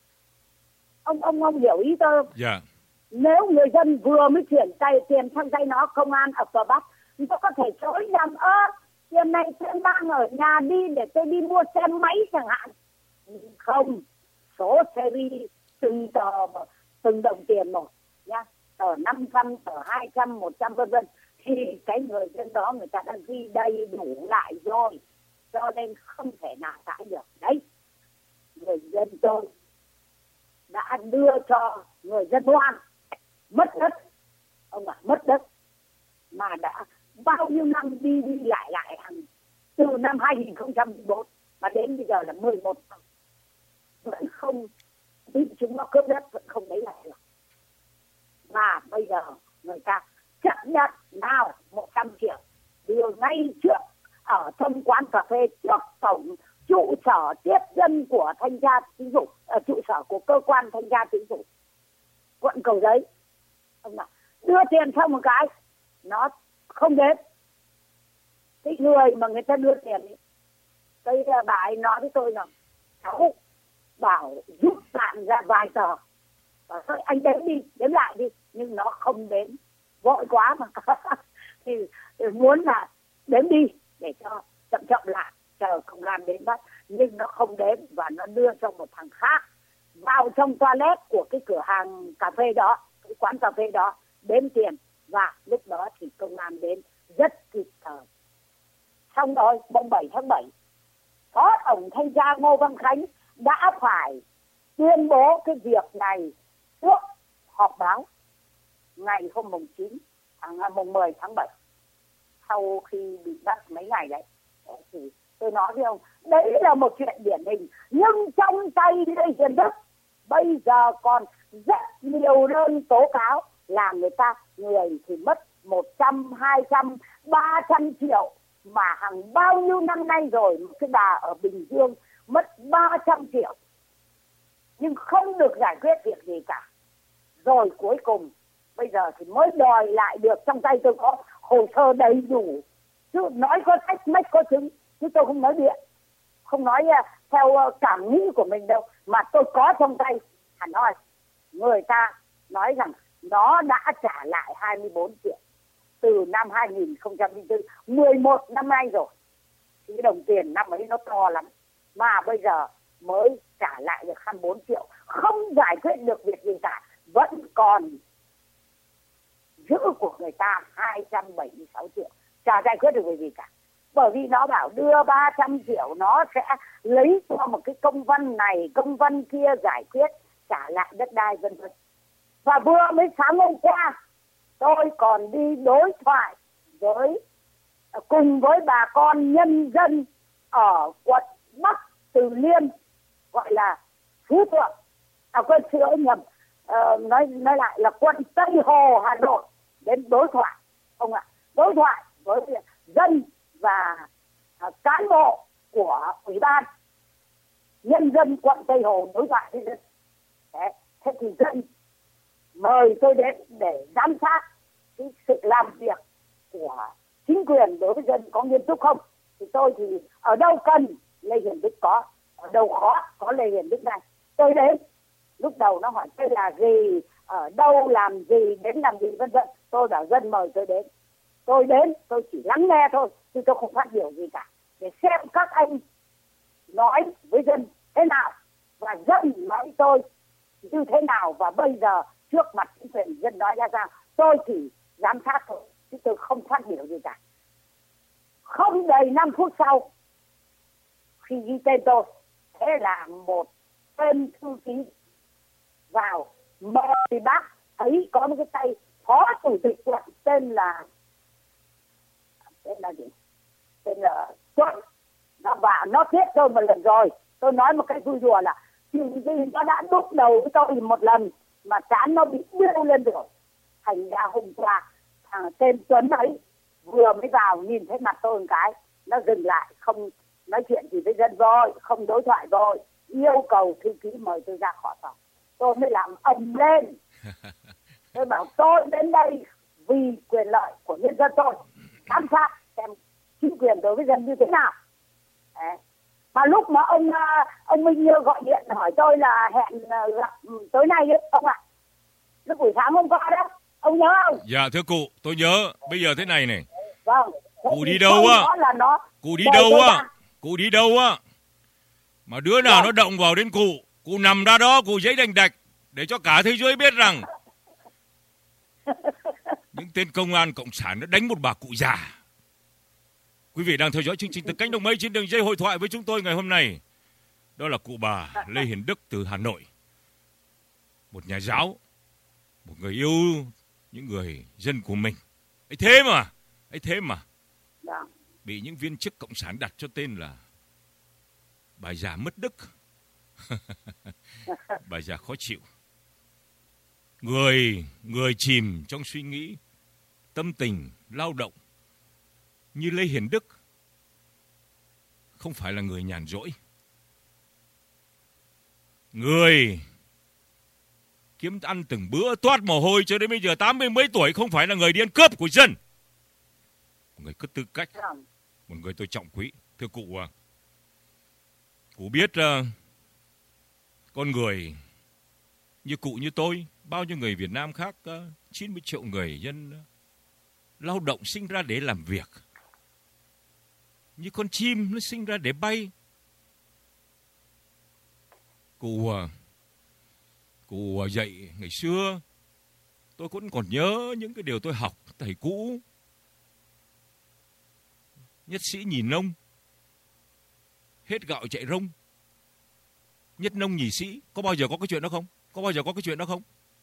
Ông ông ông hiểu ý tôi không? Dạ. Nếu người dân vừa mới chuyển tay tiền sang tay nó, công an ập vào bắt, thì tôi có thể chối rằng ơ tiền này tôi mang ở nhà đi để tôi đi mua xe máy chẳng hạn. Không, số series từng tờ từng đồng tiền một nhá, tờ năm trăm, tờ hai trăm, một trăm vân vân, thì cái người dân đó người ta đã ghi đầy đủ lại rồi, cho nên không thể nào cãi được. Đấy, người dân tôi đã đưa cho người dân oan mất đất, ông ạ, mất đất mà đã bao nhiêu năm đi đi lại lại hàng từ năm hai nghìn không trăm mười bốn mà đến bây giờ là mười một năm vẫn không bị chúng nó cướp đất, vẫn không lấy lại được. Mà bây giờ người ta chấp nhận nào một trăm triệu đưa ngay trước ở trong quán cà phê trước tổng trụ sở tiếp dân của thanh tra chính phủ, ở trụ sở của cơ quan thanh tra chính phủ quận Cầu Giấy. Ông ạ, đưa tiền xong một cái nó không đến. Cái người mà người ta đưa tiền ấy, cái bà ấy nói với tôi là cháu bảo giúp bạn ra vài tờ, và thôi anh đếm đi, đếm lại đi, nhưng nó không đến, vội quá mà thì, thì muốn là đếm đi để cho chậm chậm lại chờ công an đến bắt, nhưng nó không đến và nó đưa cho một thằng khác vào trong toilet của cái cửa hàng cà phê đó, cái quán cà phê đó, đếm tiền, và lúc đó thì công an đến rất kịp thời. Xong rồi mùng bảy tháng bảy, Phó Tổng Thanh tra Ngô Văn Khánh đã phải tuyên bố cái việc này trước họp báo ngày hôm mùng chín tháng mùng mười tháng bảy, sau khi bị bắt mấy ngày đấy. Thì tôi nói với ông, đấy là một chuyện điển hình, nhưng trong tay Lê Hiền Đức bây giờ còn rất nhiều đơn tố cáo là người ta, người thì mất một trăm, hai trăm, ba trăm triệu, mà hàng bao nhiêu năm nay rồi cái bà ở Bình Dương mất ba trăm triệu nhưng không được giải quyết việc gì cả. Rồi cuối cùng bây giờ thì mới đòi lại được, trong tay tôi có hồ sơ đầy đủ, chứ nói có sách mách có chứng, chứ tôi không nói bịa, không nói uh, theo uh, cảm nghĩ của mình đâu, mà tôi có trong tay. Hẳn nói người ta nói rằng nó đã trả lại hai mươi bốn triệu từ năm hai nghìn không trăm lẻ bốn, mười một năm nay rồi. Cái đồng tiền năm ấy nó to lắm, mà bây giờ mới trả lại được hai mươi bốn triệu, không giải quyết được việc gì cả, vẫn còn giữ của người ta hai trăm bảy mươi sáu triệu, chả giải quyết được việc gì cả. Bởi vì nó bảo đưa ba trăm triệu nó sẽ lấy cho một cái công văn này, công văn kia giải quyết, trả lại đất đai vân vân. Và vừa mới sáng hôm qua tôi còn đi đối thoại với cùng với bà con nhân dân ở quận Bắc Từ Liêm, gọi là Phú Thượng, à quên sửa nhầm, uh, nói nói lại là quận Tây Hồ, Hà Nội, đến đối thoại ông ạ, đối thoại với dân và uh, cán bộ của ủy ban nhân dân quận Tây Hồ, đối thoại với dân. Thế, thế thì dân mời tôi đến để giám sát cái sự làm việc của chính quyền đối với dân có nghiêm túc không. Thì tôi thì ở đâu cần Lê Hiền Đức có, ở đâu khó có Lê Hiền Đức này. Tôi đến, lúc đầu nó hỏi tôi là gì, ở đâu làm gì, đến làm gì vân vân. Tôi bảo dân mời tôi đến, tôi đến tôi chỉ lắng nghe thôi, chứ tôi không phát biểu gì cả, để xem các anh nói với dân thế nào và dân nói tôi như thế nào, và bây giờ trước mặt chính quyền dân nói ra sao. Tôi chỉ giám sát thôi, chứ tôi không phát biểu gì cả. Không đầy năm phút sau khi ghi tên tôi, thế là một tên thư ký vào mời bác thấy có một cái tay phó chủ tịch quận tên là tên là gì tên là Tuấn, nó vào nó thiết tôi một lần rồi. Tôi nói một cái vui đùa là nó đã đúc đầu với tôi một lần mà trán nó bị điêu lên rồi. Thành ra hôm qua thằng tên Tuấn ấy vừa mới vào nhìn thấy mặt tôi một cái, nó dừng lại, không nói chuyện gì với dân rồi, không đối thoại rồi, yêu cầu thư ký mời tôi ra khỏi phòng. Tôi mới làm ầm lên. Tôi bảo tôi đến đây vì quyền lợi của nhân dân tôi, giám sát xem chính quyền đối với dân như thế nào. Đấy. Mà lúc mà ông ông Minh Như gọi điện hỏi tôi là hẹn gặp tối nay ấy, ông ạ, lúc buổi sáng hôm qua đó, ông nhớ không? Dạ thưa cụ, tôi nhớ. Bây giờ thế này này. Vâng. Cụ đi đâu á? Cụ đi đâu á? Cụ đi đâu á? Mà đứa nào vâng. nó động vào đến cụ, cụ nằm ra đó, cụ giấy đành đạch để cho cả thế giới biết rằng những tên công an cộng sản nó đánh một bà cụ già. Quý vị đang theo dõi chương trình Từ Cánh Đồng Mây trên đường dây hội thoại với chúng tôi ngày hôm nay. Đó là cụ bà Lê Hiền Đức từ Hà Nội. Một nhà giáo, một người yêu những người dân của mình. Ấy thế mà, ấy thế mà bị những viên chức cộng sản đặt cho tên là bà già mất đức. Bà già khó chịu. Người, người chìm trong suy nghĩ, tâm tình, lao động như Lê Hiền Đức không phải là người nhàn rỗi. Người kiếm ăn từng bữa toát mồ hôi cho đến bây giờ tám mươi mấy tuổi không phải là người đi ăn cướp của dân. Một người có tư cách, một người tôi trọng quý. Thưa cụ, cụ biết uh, con người như cụ như tôi, bao nhiêu người Việt Nam khác, uh, chín mươi triệu người dân uh, lao động sinh ra để làm việc. Như con chim nó sinh ra để bay. Cụ uh, cụ uh, dạy ngày xưa, tôi cũng còn nhớ những cái điều tôi học thầy cũ. Nhất sĩ nhì nông, hết gạo chạy rông. Nhất nông nhì sĩ. Có bao giờ có cái chuyện đó không? Có bao giờ có cái chuyện đó không?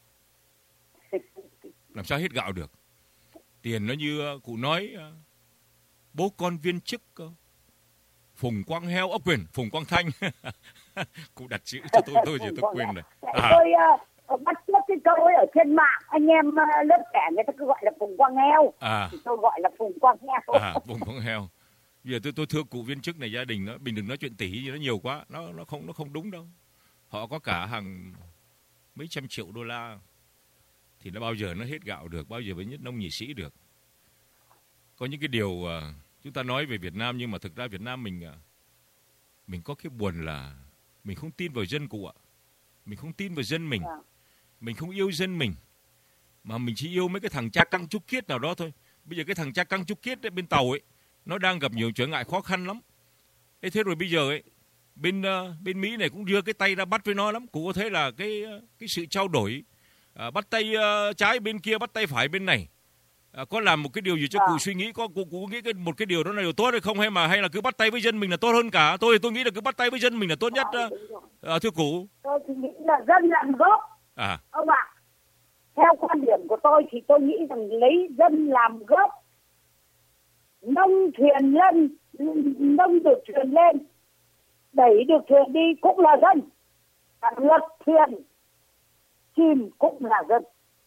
Làm sao hết gạo được? Tiền nó như cụ nói, bố con viên chức Phùng Quang Heo, ốc quyền Phùng Quang Thanh. Cụ đặt chữ cho tôi, tôi giờ tôi quên rồi. À. Tôi uh, bắt trước cái câu ấy ở trên mạng, anh em uh, lớp trẻ người ta cứ gọi là Phùng Quang Heo. À. Thì tôi gọi là Phùng Quang Heo. À, Phùng Quang Heo. Bây giờ tôi tôi thưa cụ viên chức này, gia đình nó mình đừng nói chuyện tỷ gì nó nhiều quá, nó nó không nó không đúng đâu. Họ có cả hàng mấy trăm triệu đô la thì nó bao giờ nó hết gạo được, bao giờ với nhất nông nhị sĩ được. Có những cái điều uh, chúng ta nói về Việt Nam, nhưng mà thực ra Việt Nam mình uh, mình có cái buồn là mình không tin vào dân cụ ạ. Mình không tin vào dân mình. Mình không yêu dân mình. Mà mình chỉ yêu mấy cái thằng cha căng chúc kiết nào đó thôi. Bây giờ cái thằng cha căng chúc kiết ấy, bên Tàu ấy, nó đang gặp nhiều trở ngại khó khăn lắm. Thế thế rồi bây giờ ấy, bên uh, bên Mỹ này cũng đưa cái tay ra bắt với nó lắm. Cụ có thấy là cái cái sự trao đổi, uh, bắt tay uh, trái bên kia, bắt tay phải bên này, uh, có làm một cái điều gì cho à. cụ suy nghĩ, có cụ cụ nghĩ cái một cái điều đó là điều tốt hay không, hay mà hay là cứ bắt tay với dân mình là tốt hơn cả? Tôi thì tôi nghĩ là cứ bắt tay với dân mình là tốt nhất. Uh, uh, thưa cụ. Tôi thì nghĩ là dân làm gốc. À. Ông ạ, à, theo quan điểm của tôi thì tôi nghĩ rằng lấy dân làm gốc. Nông thuyền lên, nông được thuyền lên, đẩy được thuyền đi cũng là dân. Và lật thuyền, chìm cũng là dân.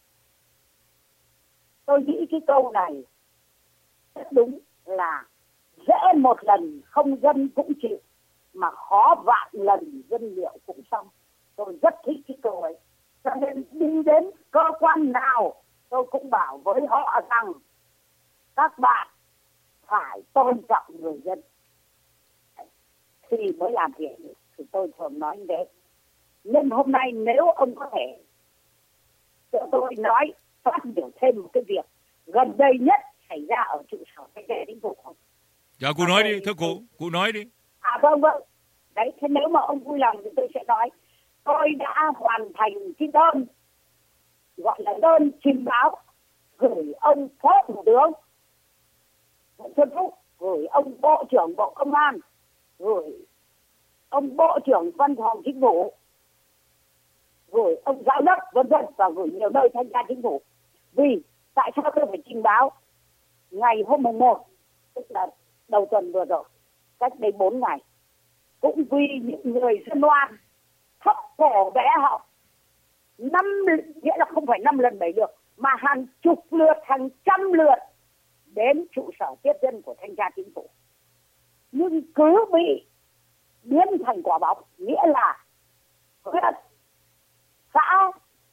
Tôi nghĩ cái câu này rất đúng, là dễ một lần không dân cũng chịu, mà khó vạn lần dân liệu cũng xong. Tôi rất thích cái câu ấy. Cho nên đi đến cơ quan nào tôi cũng bảo với họ rằng các bạn phải tôn trọng người dân thì mới làm việc. Thì tôi thường nói như thế. Nên hôm nay nếu ông có thể cho tôi nói phát biểu thêm một cái việc gần đây nhất xảy ra ở trụ sở cái chính phủ không? Dạ cụ nói đi, thưa cụ, cụ nói đi. À vâng vâng. Đấy, thế nếu mà ông vui lòng thì tôi sẽ nói. tôi đã hoàn thành cái đơn, gọi là đơn trình báo, gửi ông Phó Thủ tướng Nguyễn Xuân Phúc, gửi ông Bộ trưởng Bộ Công an, gửi ông Bộ trưởng Văn phòng Chính phủ, gửi ông Giám đốc vân vân và gửi nhiều nơi thanh tra chính phủ. Vì tại sao tôi phải trình báo ngày hôm mùng một, tức là đầu tuần vừa rồi, cách đây bốn ngày, cũng vì những người dân oan thấp cổ bé họng, năm nghĩa là không phải năm lần bảy lượt mà hàng chục lượt, hàng trăm lượt đến trụ sở tiếp dân của thanh tra chính phủ, nhưng cứ bị biến thành quả bóng, nghĩa là huyện, xã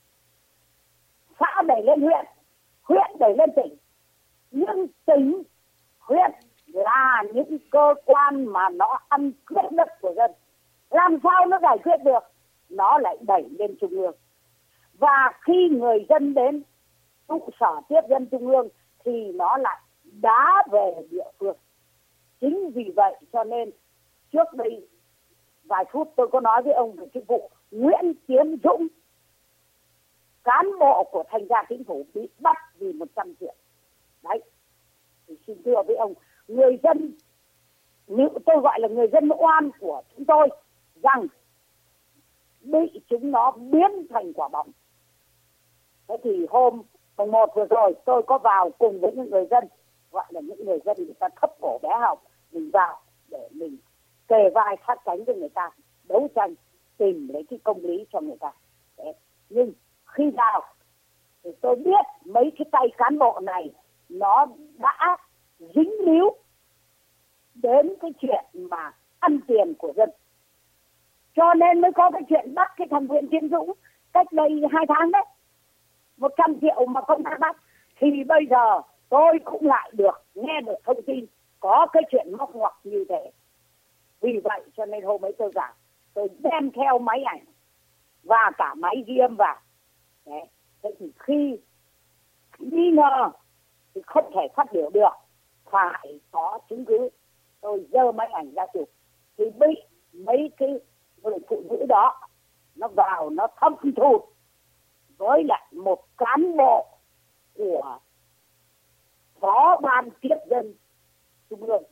xã đẩy lên huyện, huyện đẩy lên tỉnh, nhưng tỉnh, huyện là những cơ quan mà nó ăn cướp đất của dân, làm sao nó giải quyết được, nó lại đẩy lên trung ương. Và khi người dân đến trụ sở tiếp dân trung ương thì nó lại đá về địa phương. Chính vì vậy cho nên trước đây vài phút tôi có nói với ông về cái vụ Nguyễn Tiến Dũng, cán bộ của thanh tra chính phủ bị bắt vì một trăm triệu. Đấy, thì xin thưa với ông, người dân, như tôi gọi là người dân oan của chúng tôi, rằng bị chúng nó biến thành quả bóng. Thế thì hôm mùng một vừa rồi tôi có vào cùng với những người dân, gọi là những người dân người ta thấp cổ bé họng, mình vào để mình kề vai sát cánh với người ta, đấu tranh tìm lấy cái công lý cho người ta. Đấy. Nhưng khi vào thì tôi biết mấy cái tay cán bộ này nó đã dính líu đến cái chuyện mà ăn tiền của dân, cho nên mới có cái chuyện bắt cái thằng Nguyễn Tiến Dũng cách đây hai tháng đấy, một trăm triệu mà không ai bắt. Thì bây giờ tôi cũng lại được nghe được thông tin có cái chuyện móc ngoặc như thế. Vì vậy cho nên hôm ấy tôi giảm, tôi đem theo máy ảnh và cả máy ghi âm vào. Đấy. Thế thì khi nghi ngờ thì không thể phát biểu được, phải có chứng cứ. Tôi giơ máy ảnh ra chụp thì bị mấy cái người phụ nữ đó nó vào nó thâm thụt với lại một cán bộ của Phó Ban Tiếp dân Trung ương.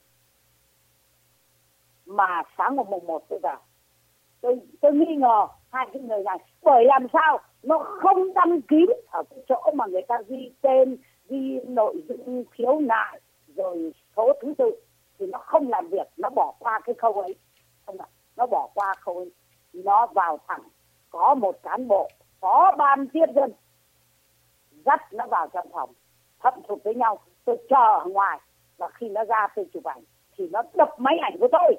Mà sáng ngày mùng một tôi vào, tôi, tôi nghi ngờ hai cái người này, bởi làm sao nó không đăng ký ở cái chỗ mà người ta ghi tên, ghi nội dung khiếu nại rồi số thứ tự, thì nó không làm việc, nó bỏ qua cái khâu ấy, không ạ, nó bỏ qua khâu ấy, nó vào thẳng có một cán bộ Phó Ban Tiếp dân dắt nó vào trong phòng thậm thụt với nhau. Tôi chờ ở ngoài và khi nó ra tôi chụp ảnh thì nó đập máy ảnh của tôi,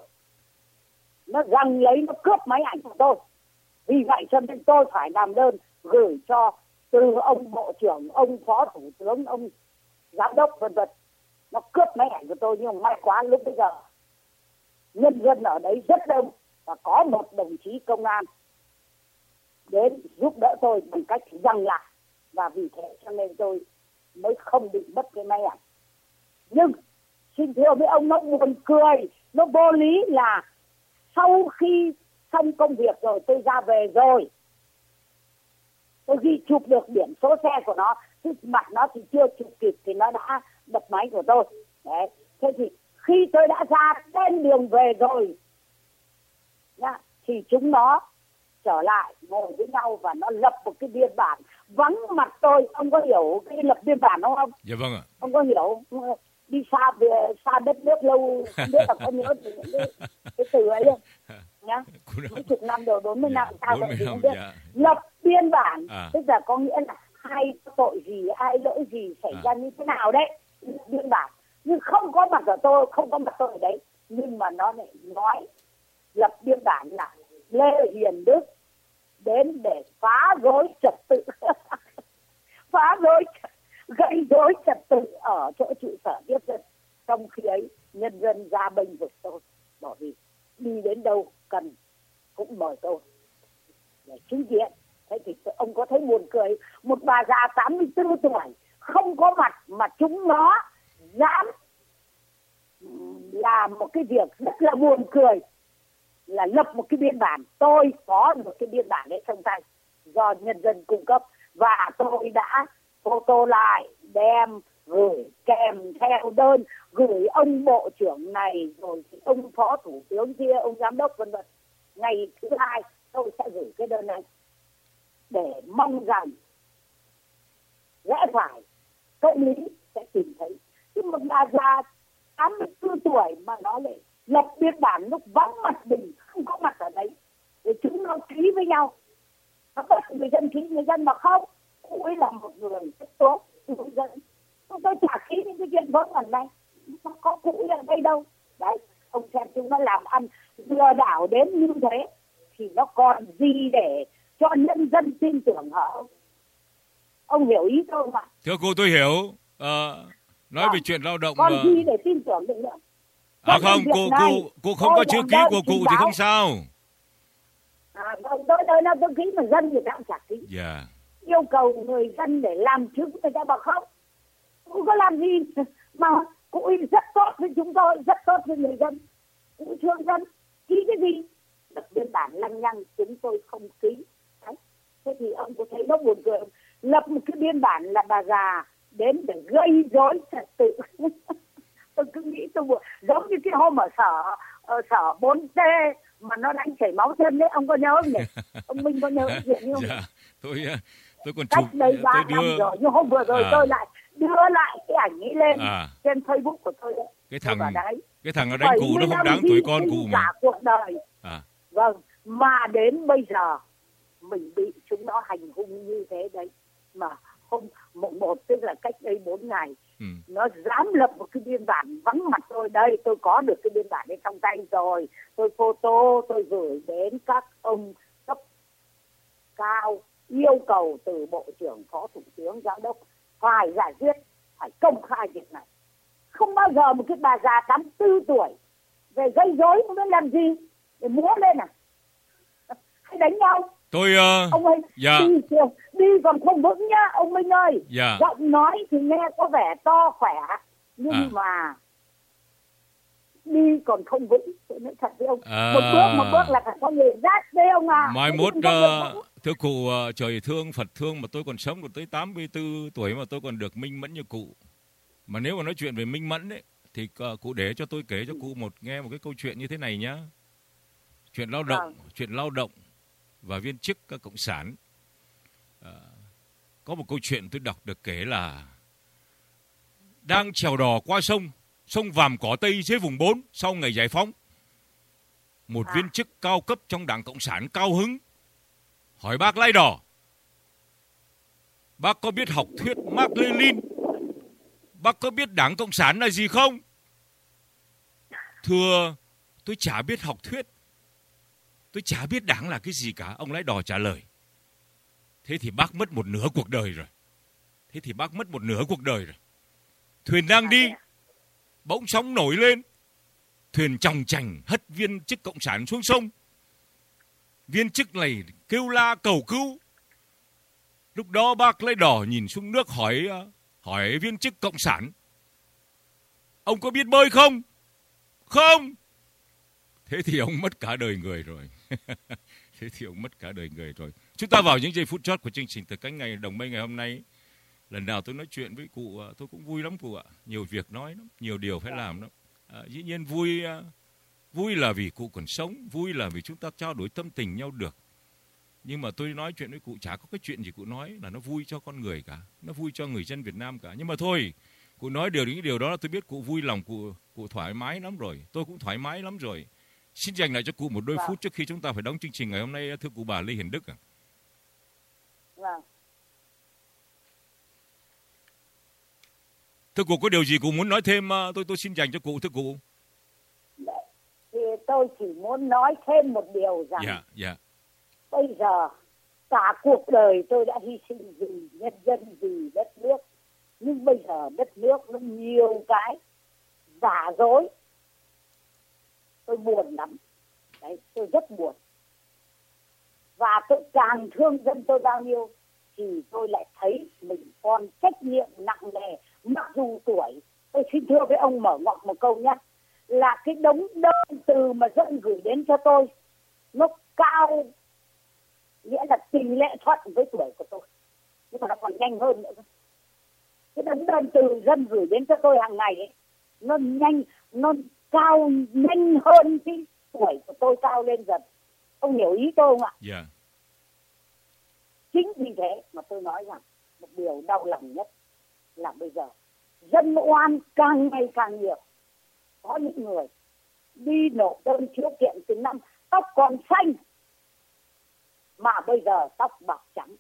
nó giằng lấy, nó cướp máy ảnh của tôi. Vì vậy cho nên tôi phải làm đơn gửi cho từ ông bộ trưởng, ông phó thủ tướng, ông giám đốc vân vân. Nó cướp máy ảnh của tôi, nhưng may quá lúc bây giờ nhân dân ở đấy rất đông và có một đồng chí công an đến giúp đỡ tôi bằng cách giằng lại, và vì thế cho nên tôi mới không bị mất cái máy ảnh. Nhưng xin thưa với ông, nó buồn cười, nó vô lý là sau khi xong công việc rồi tôi ra về rồi, tôi ghi chụp được biển số xe của nó, chứ mặt nó thì chưa chụp kịp thì nó đã đập máy của tôi. Đấy. Thế thì khi tôi đã ra trên đường về rồi nhá, thì chúng nó trở lại ngồi với nhau và nó lập một cái biên bản vắng mặt tôi. Ông có hiểu cái lập biên bản không ông? Dạ vâng ạ. Ông có hiểu đi xa về xa đất nước lâu không biết là có nhớ được những cái, cái từ ấy không nhá, mấy chục năm rồi, bốn mươi dạ, năm sao vậy thì không biết. Dạ. Lập biên bản à. Tức là có nghĩa là ai tội gì, ai lỗi gì xảy à. ra như thế nào đấy, biên bản. Nhưng không có mặt ở tôi, không có mặt tôi ở đấy, nhưng mà nó lại nói lập biên bản là Lê Hiền Đức đến để phá rối trật tự phá rối gây rối trật tự ở chỗ trụ sở tiếp dân. Trong khi ấy nhân dân ra bênh vực tôi, bởi vì đi đến đâu cần cũng mời tôi để chứng kiến. Thế thì ông có thấy buồn cười, một bà già tám mươi tư tuổi không có mặt mà chúng nó dám làm một cái việc rất là buồn cười là lập một cái biên bản. Tôi có một cái biên bản đấy trong tay do nhân dân cung cấp, và tôi đã photo lại đem gửi kèm theo đơn gửi ông bộ trưởng này, rồi ông phó thủ tướng kia, ông giám đốc vân vân. Ngày thứ hai tôi sẽ gửi cái đơn này để mong rằng lẽ phải công lý sẽ tìm thấy. Nhưng mà bà già tám mươi tư tuổi mà nó lại lập biên bản lúc vắng mặt mình, không có mặt ở đấy, để chúng nó ký với nhau. Nó có người dân ký, người dân mà không, cụ ấy là một người rất tốt, người dân. Tôi chả ký những cái chuyện vớ vẩn này, nó có cụ ấy ở đây đâu. Đấy, ông xem chúng nó làm ăn lừa đảo đến như thế thì nó còn gì để cho nhân dân tin tưởng hả ông? Ông hiểu ý tôi mà. Thưa cô, tôi hiểu. À, nói à, về chuyện lao động còn mà... gì để tin tưởng được nữa. À không, cô, này, cô, cô không có chữ ký của cụ thì không sao. À, tôi tôi nói tôi ký mà dân người ta cũng chả ký. Yeah. Yêu cầu người dân để làm chứng, người ta bảo không, không có làm gì mà cụ rất tốt với chúng tôi, rất tốt với người dân, cụ thương dân, ký cái gì? Lập biên bản lăng nhăng chúng tôi không ký. Đấy. Thế thì ông có thấy nó buồn cười không? Lập một cái biên bản là bà già đến để gây rối trật tự. Tôi cứ nghĩ tôi buồn, giống như cái hôm ở sở ở sở bốn C mà nó đánh chảy máu chân đấy, ông có nhớ không nhỉ? Ông Minh có nhớ chuyện không? Dạ, tôi tôi còn cách chụp, đây ba tôi năm đưa... rồi, nhưng hôm vừa rồi à. tôi lại đưa lại cái ảnh ấy lên à. trên Facebook của tôi đấy. Cái thằng đấy. cái thằng nó đánh cụ nó không đáng tuổi con cụ mà. Cả cuộc đời. À. Vâng, mà đến bây giờ mình bị chúng nó hành hung như thế đấy. Mà hôm mùng một tức là cách đây bốn ngày, ừ. nó dám lập một cái biên bản vắng mặt tôi. Đây, tôi có được cái biên bản đấy trong tay rồi. Tôi photo, tôi gửi đến các ông cấp cao, yêu cầu từ bộ trưởng, phó thủ tướng, giám đốc phải giải quyết, phải công khai việc này. Không bao giờ một cái bà già tám mươi tư tuổi về gây rối nó làm gì? Để múa lên à? Hay đánh nhau? Tôi uh, ông ơi, dạ. đi, đi còn không vững nhá ông Minh ơi. Dạ. Giọng nói thì nghe có vẻ to khỏe, nhưng à. mà đi còn không vững. Tôi nói thật với ông, à. một bước một bước là phải có người dắt đấy ông à. Mai mốt uh, thưa cụ, uh, trời thương Phật thương mà tôi còn sống được tới tám mươi tư tuổi mà tôi còn được minh mẫn như cụ. Mà nếu mà nói chuyện về minh mẫn ấy thì uh, cụ để cho tôi kể cho cụ một nghe một cái câu chuyện như thế này nhá. Chuyện lao động, à. chuyện lao động và viên chức các cộng sản. À, có một câu chuyện tôi đọc được kể là đang chèo đò qua sông, sông Vàm Cỏ Tây dưới vùng bốn sau ngày giải phóng. Một à. viên chức cao cấp trong Đảng Cộng sản cao hứng hỏi bác lái đò: bác có biết học thuyết Mác Lênin? Bác có biết Đảng Cộng sản là gì không? Thưa, tôi chả biết học thuyết, tôi chả biết Đảng là cái gì cả. Ông lái đò trả lời. Thế thì bác mất một nửa cuộc đời rồi. Thế thì bác mất một nửa cuộc đời rồi. Thuyền đang đi, bỗng sóng nổi lên. Thuyền chòng chành hất viên chức cộng sản xuống sông. Viên chức này kêu la cầu cứu. Lúc đó bác lái đò nhìn xuống nước hỏi hỏi viên chức cộng sản: ông có biết bơi không? Không. Thế thì ông mất cả đời người rồi. Thế thì ông mất cả đời người rồi. Chúng ta vào những giây phút chót của chương trình Từ Cánh Ngày Đồng Mây ngày hôm nay. Lần nào tôi nói chuyện với cụ tôi cũng vui lắm cụ ạ. Nhiều việc nói lắm, nhiều điều phải làm lắm. À, dĩ nhiên vui vui là vì cụ còn sống, vui là vì chúng ta trao đổi tâm tình nhau được. Nhưng mà tôi nói chuyện với cụ chả có cái chuyện gì cụ nói là nó vui cho con người cả, nó vui cho người dân Việt Nam cả. Nhưng mà thôi, cụ nói điều những điều đó là tôi biết cụ vui lòng, cụ cụ thoải mái lắm rồi, tôi cũng thoải mái lắm rồi. Xin dành lại cho cụ một đôi vâng. phút trước khi chúng ta phải đóng chương trình ngày hôm nay, thưa cụ bà Lê Hiền Đức ạ. À. Vâng. Thưa cụ, có điều gì cụ muốn nói thêm, tôi tôi xin dành cho cụ, thưa cụ. Thì tôi chỉ muốn nói thêm một điều rằng yeah, yeah. bây giờ cả cuộc đời tôi đã hy sinh vì nhân dân, vì đất nước. Nhưng bây giờ đất nước nó nhiều cái giả dối. Tôi buồn lắm. Đấy, tôi rất buồn. Và tôi càng thương dân tôi bao nhiêu thì tôi lại thấy mình còn trách nhiệm nặng nề. Mặc dù tuổi, tôi xin thưa với ông mở ngoặc một câu nhé, là cái đống đơn từ mà dân gửi đến cho tôi nó cao, nghĩa là tỷ lệ thuận với tuổi của tôi, nhưng mà nó còn nhanh hơn nữa. Cái đơn đơn từ dân gửi đến cho tôi hàng ngày ấy, nó nhanh, nó cao nhanh hơn cái tuổi của tôi cao lên dần. Ông hiểu ý tôi không ạ? Dạ. Yeah. Chính vì thế mà tôi nói rằng một điều đau lòng nhất là bây giờ dân oan càng ngày càng nhiều. Có những người đi nộp đơn khiếu kiện từ năm tóc còn xanh mà bây giờ tóc bạc trắng.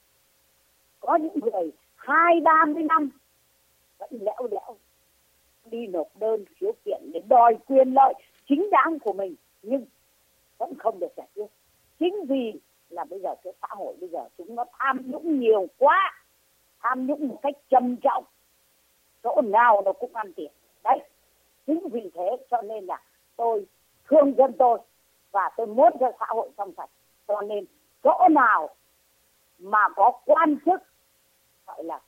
Có những người hai ba mươi năm vẫn lẽo lẽo đi nộp đơn khiếu kiện để đòi quyền lợi chính đáng của mình nhưng vẫn không được giải quyết. Chính vì là bây giờ cái xã hội bây giờ chúng nó tham nhũng nhiều quá, tham nhũng một cách trầm trọng, chỗ nào nó cũng ăn tiền. Đấy, chính vì thế cho nên là tôi thương dân tôi và tôi muốn cho xã hội trong sạch. Cho nên chỗ nào mà có quan chức gọi là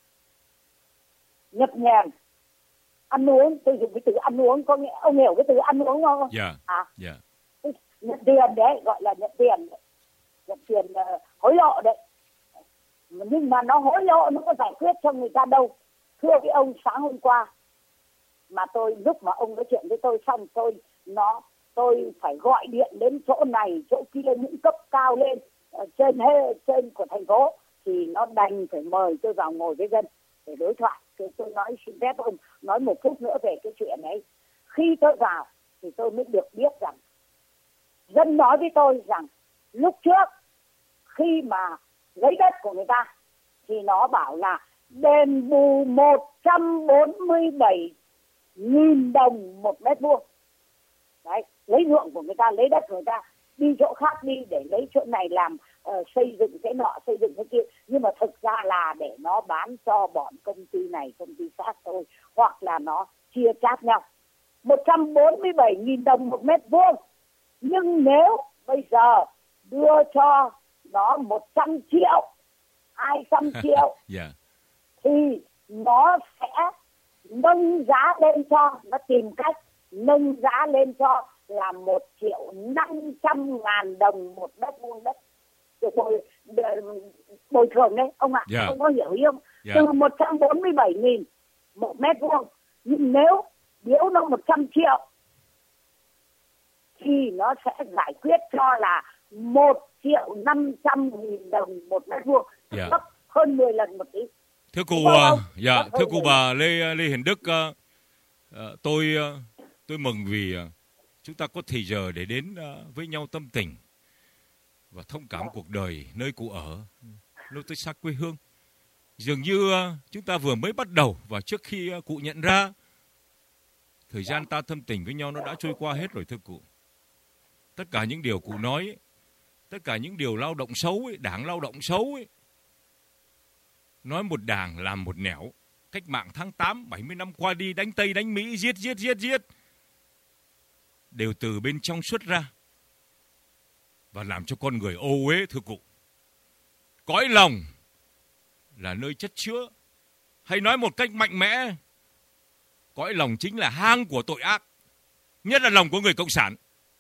nhập nhèm, ăn uống, tôi dùng cái từ ăn uống, có nghĩa ông hiểu cái từ ăn uống không? Dạ. Yeah. À, yeah. nhận tiền đấy, gọi là nhận tiền, nhận tiền uh, hối lộ đấy. Nhưng mà nó hối lộ nó có giải quyết cho người ta đâu. Thưa với ông, sáng hôm qua mà tôi lúc mà ông nói chuyện với tôi xong tôi nó tôi phải gọi điện đến chỗ này chỗ kia, những cấp cao lên uh, trên hay trên của thành phố thì nó đành phải mời tôi vào ngồi với dân để đối thoại. Thì tôi nói xin phép ông nói một phút nữa về cái chuyện ấy. Khi tôi vào thì tôi mới được biết rằng dân nói với tôi rằng lúc trước khi mà lấy đất của người ta thì nó bảo là đền bù một trăm bốn mươi bảy nghìn đồng một mét vuông. Đấy, lấy ruộng của người ta, lấy đất của người ta, đi chỗ khác đi để lấy chỗ này làm uh, xây dựng cái nọ, xây dựng cái kia. Nhưng mà thực ra là để nó bán cho bọn công ty này, công ty khác thôi. Hoặc là nó chia chác nhau. một trăm bốn mươi bảy nghìn đồng một mét vuông. Nhưng nếu bây giờ đưa cho nó một trăm triệu, hai trăm triệu yeah. thì nó sẽ nâng giá lên cho, nó tìm cách nâng giá lên cho là một triệu năm trăm ngàn đồng một mét vuông đất. Bồi, bồi thường đấy, ông ạ, yeah. ông có hiểu ý không? Yeah. Từ một trăm bốn mươi bảy nghìn một mét vuông, nhưng nếu biếu nó một trăm triệu thì nó sẽ giải quyết cho là một triệu năm trăm nghìn đồng một mét vuông, yeah. gấp hơn mười lần một tí. Thưa cụ, uh, dạ, thưa cụ bà Lê Lê Hiền Đức, uh, uh, tôi uh, tôi mừng vì uh, chúng ta có thì giờ để đến uh, với nhau tâm tình và thông cảm cuộc đời nơi cụ ở, nơi tôi xa quê hương. Dường như uh, chúng ta vừa mới bắt đầu và trước khi uh, cụ nhận ra thời gian ta thâm tình với nhau nó đã trôi qua hết rồi thưa cụ. Tất cả những điều cụ nói ấy, tất cả những điều lao động xấu ấy, đảng lao động xấu ấy, nói một đảng làm một nẻo, cách mạng tháng tám bảy mươi năm qua đi, đánh Tây đánh Mỹ, giết giết giết giết, đều từ bên trong xuất ra và làm cho con người ô uế thưa cụ. Cõi lòng là nơi chất chứa, hay nói một cách mạnh mẽ, cõi lòng chính là hang của tội ác, nhất là lòng của người cộng sản.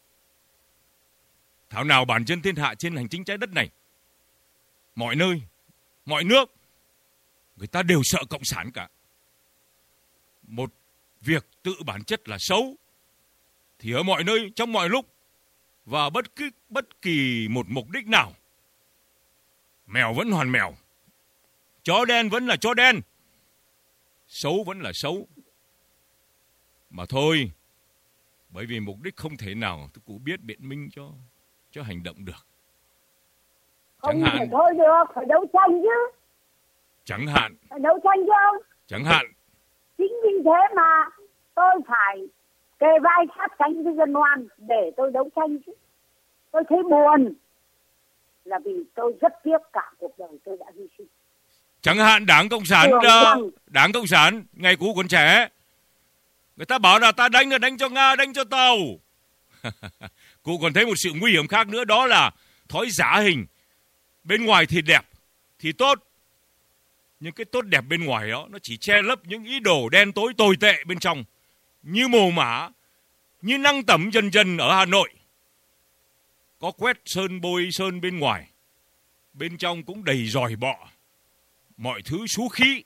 Thảo nào bản chân thiên hạ trên hành tinh trái đất này, mọi nơi, mọi nước, người ta đều sợ cộng sản cả. Một việc tự bản chất là xấu thì ở mọi nơi, trong mọi lúc và bất cứ bất kỳ một mục đích nào, mèo vẫn hoàn mèo, chó đen vẫn là chó đen, xấu vẫn là xấu. Mà thôi, bởi vì mục đích không thể nào tôi cũng biết biện minh cho cho hành động được. Không chẳng hạn, phải thôi được, phải đấu tranh chứ. Chẳng hạn. Phải đấu tranh chứ không? Chẳng hạn. Chính vì thế mà tôi phải kề vai sát cánh với dân oan để tôi đấu tranh chứ. Tôi thấy buồn là vì tôi rất tiếc cả cuộc đời tôi đã hy sinh. Chẳng hạn Đảng Cộng sản, uh, Đảng Cộng sản ngày cũ còn trẻ, người ta bảo là ta đánh là đánh cho Nga, đánh cho Tàu. Cụ còn thấy một sự nguy hiểm khác nữa, đó là thói giả hình. Bên ngoài thì đẹp, thì tốt, nhưng cái tốt đẹp bên ngoài đó nó chỉ che lấp những ý đồ đen tối tồi tệ bên trong, như mồ mả, như năng tẩm dần dần ở Hà Nội. có quét sơn bôi sơn bên ngoài, bên trong cũng đầy giòi bọ, mọi thứ xú khí.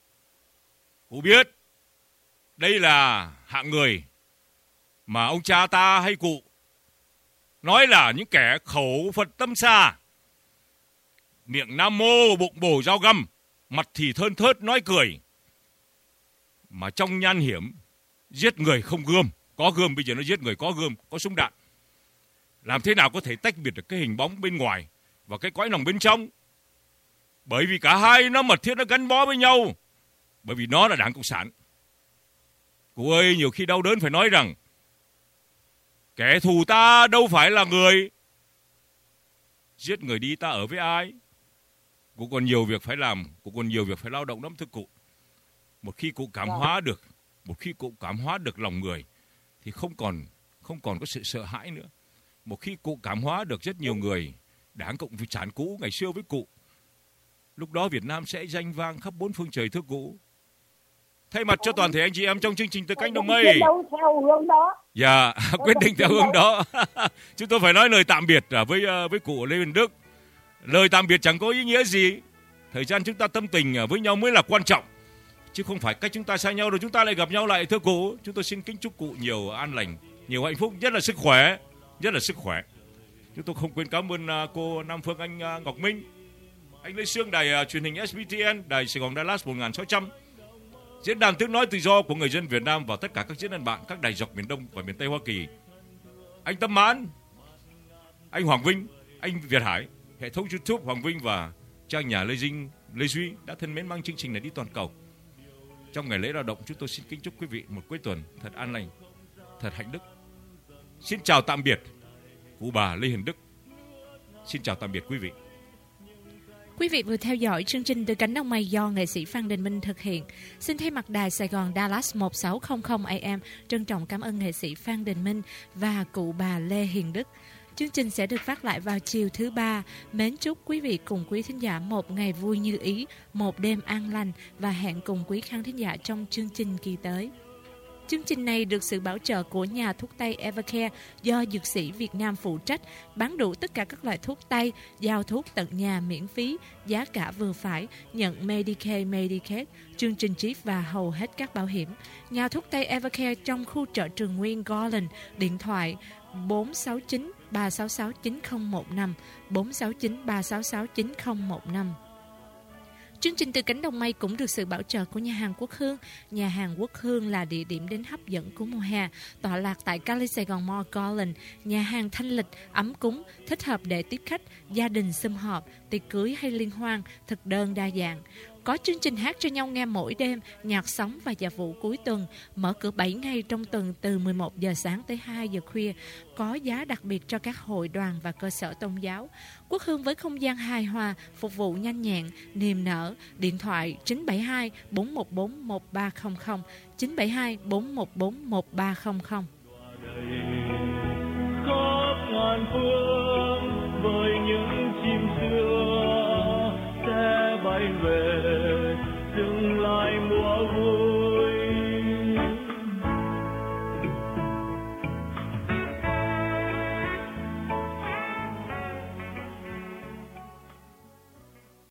Cụ biết đây là hạng người mà ông cha ta hay cụ nói là những kẻ khẩu Phật tâm xa, miệng nam mô bụng bổ dao găm, mặt thì thơn thớt nói cười, mà trong nhan hiểm giết người không gươm, có gươm bây giờ nó giết người có gươm, có súng đạn. Làm thế nào có thể tách biệt được cái hình bóng bên ngoài và cái cõi lòng bên trong? Bởi vì cả hai nó mật thiết, nó gắn bó với nhau. Bởi vì nó là Đảng Cộng sản. Cụ ơi, nhiều khi đau đớn phải nói rằng kẻ thù ta đâu phải là người. Giết người đi, ta ở với ai? Cụ còn nhiều việc phải làm, cụ còn nhiều việc phải lao động lắm thưa cụ. Một khi cụ cảm hóa được, một khi cụ cảm hóa được lòng người thì không còn không còn có sự sợ hãi nữa. Một khi cụ cảm hóa được rất nhiều người Đảng Cộng sản cũ ngày xưa với cụ, lúc đó Việt Nam sẽ danh vang khắp bốn phương trời thưa cụ. Thay mặt cho toàn thể anh chị em trong chương trình Từ Cánh Đồng Mây, theo hướng đó. Dạ, quyết định theo hướng đó. Chúng tôi phải nói lời tạm biệt với với cụ Lê Hiền Đức. Lời tạm biệt chẳng có ý nghĩa gì. Thời gian chúng ta tâm tình với nhau mới là quan trọng, chứ không phải cách chúng ta xa nhau rồi chúng ta lại gặp nhau lại thưa cụ. Chúng tôi xin kính chúc cụ nhiều an lành, nhiều hạnh phúc, nhất là sức khỏe, nhất là sức khỏe. Chúng tôi không quên cảm ơn cô Nam Phương, anh Ngọc Minh, anh Lê Sương, đài truyền hình ét bê tê en, đài Sài Gòn Dallas một nghìn sáu trăm, diễn đàn tiếng nói tự do của người dân Việt Nam và tất cả các diễn đàn bạn, các đài dọc miền Đông và miền Tây Hoa Kỳ. Anh Tâm Mãn, anh Hoàng Vinh, anh Việt Hải, hệ thống YouTube Hoàng Vinh và trang nhà Lê Dinh, Lê Duy đã thân mến mang chương trình này đi toàn cầu. Trong ngày lễ lao động, chúng tôi xin kính chúc quý vị một cuối tuần thật an lành, thật hạnh đức. Xin chào tạm biệt cụ bà Lê Hiền Đức. Xin chào tạm biệt quý vị. Quý vị vừa theo dõi chương trình Từ Cánh Đồng Mây do nghệ sĩ Phan Đình Minh thực hiện. Xin thay mặt đài Sài Gòn Dallas một sáu không không A M trân trọng cảm ơn nghệ sĩ Phan Đình Minh và cụ bà Lê Hiền Đức. Chương trình sẽ được phát lại vào chiều thứ ba. Mến chúc quý vị cùng quý thính giả một ngày vui như ý, một đêm an lành và hẹn cùng quý khán thính giả trong chương trình kỳ tới. Chương trình này được sự bảo trợ của nhà thuốc tây Evercare do dược sĩ Việt Nam phụ trách, bán đủ tất cả các loại thuốc tây, giao thuốc tận nhà miễn phí, giá cả vừa phải, nhận Medicare, Medicaid, chương trình chip và hầu hết các bảo hiểm. Nhà thuốc tây Evercare trong khu chợ Trường Nguyên, Garland, điện thoại bốn sáu chín ba sáu sáu chín không một năm, bốn sáu chín ba sáu sáu chín không một năm. Chương trình Từ Cánh Đồng Mây cũng được sự bảo trợ của nhà hàng Quốc Hương. Nhà hàng Quốc Hương là địa điểm đến hấp dẫn của mùa hè, tọa lạc tại Cali Sài Gòn Mall Garland. Nhà hàng thanh lịch, ấm cúng, thích hợp để tiếp khách, gia đình sum họp, tiệc cưới hay liên hoan, thực đơn đa dạng. Có chương trình hát cho nhau nghe mỗi đêm, nhạc sống và nhạc vụ cuối tuần. Mở cửa bảy ngày trong tuần từ mười một giờ sáng tới hai giờ khuya. Có giá đặc biệt cho các hội đoàn và cơ sở tôn giáo. Quốc Hương với không gian hài hòa, phục vụ nhanh nhẹn, niềm nở. Điện thoại chín bảy hai bốn một bốn một ba không không, chín bảy hai bốn một bốn một ba không không. Khắp ngàn phương với những chim xưa sẽ bay về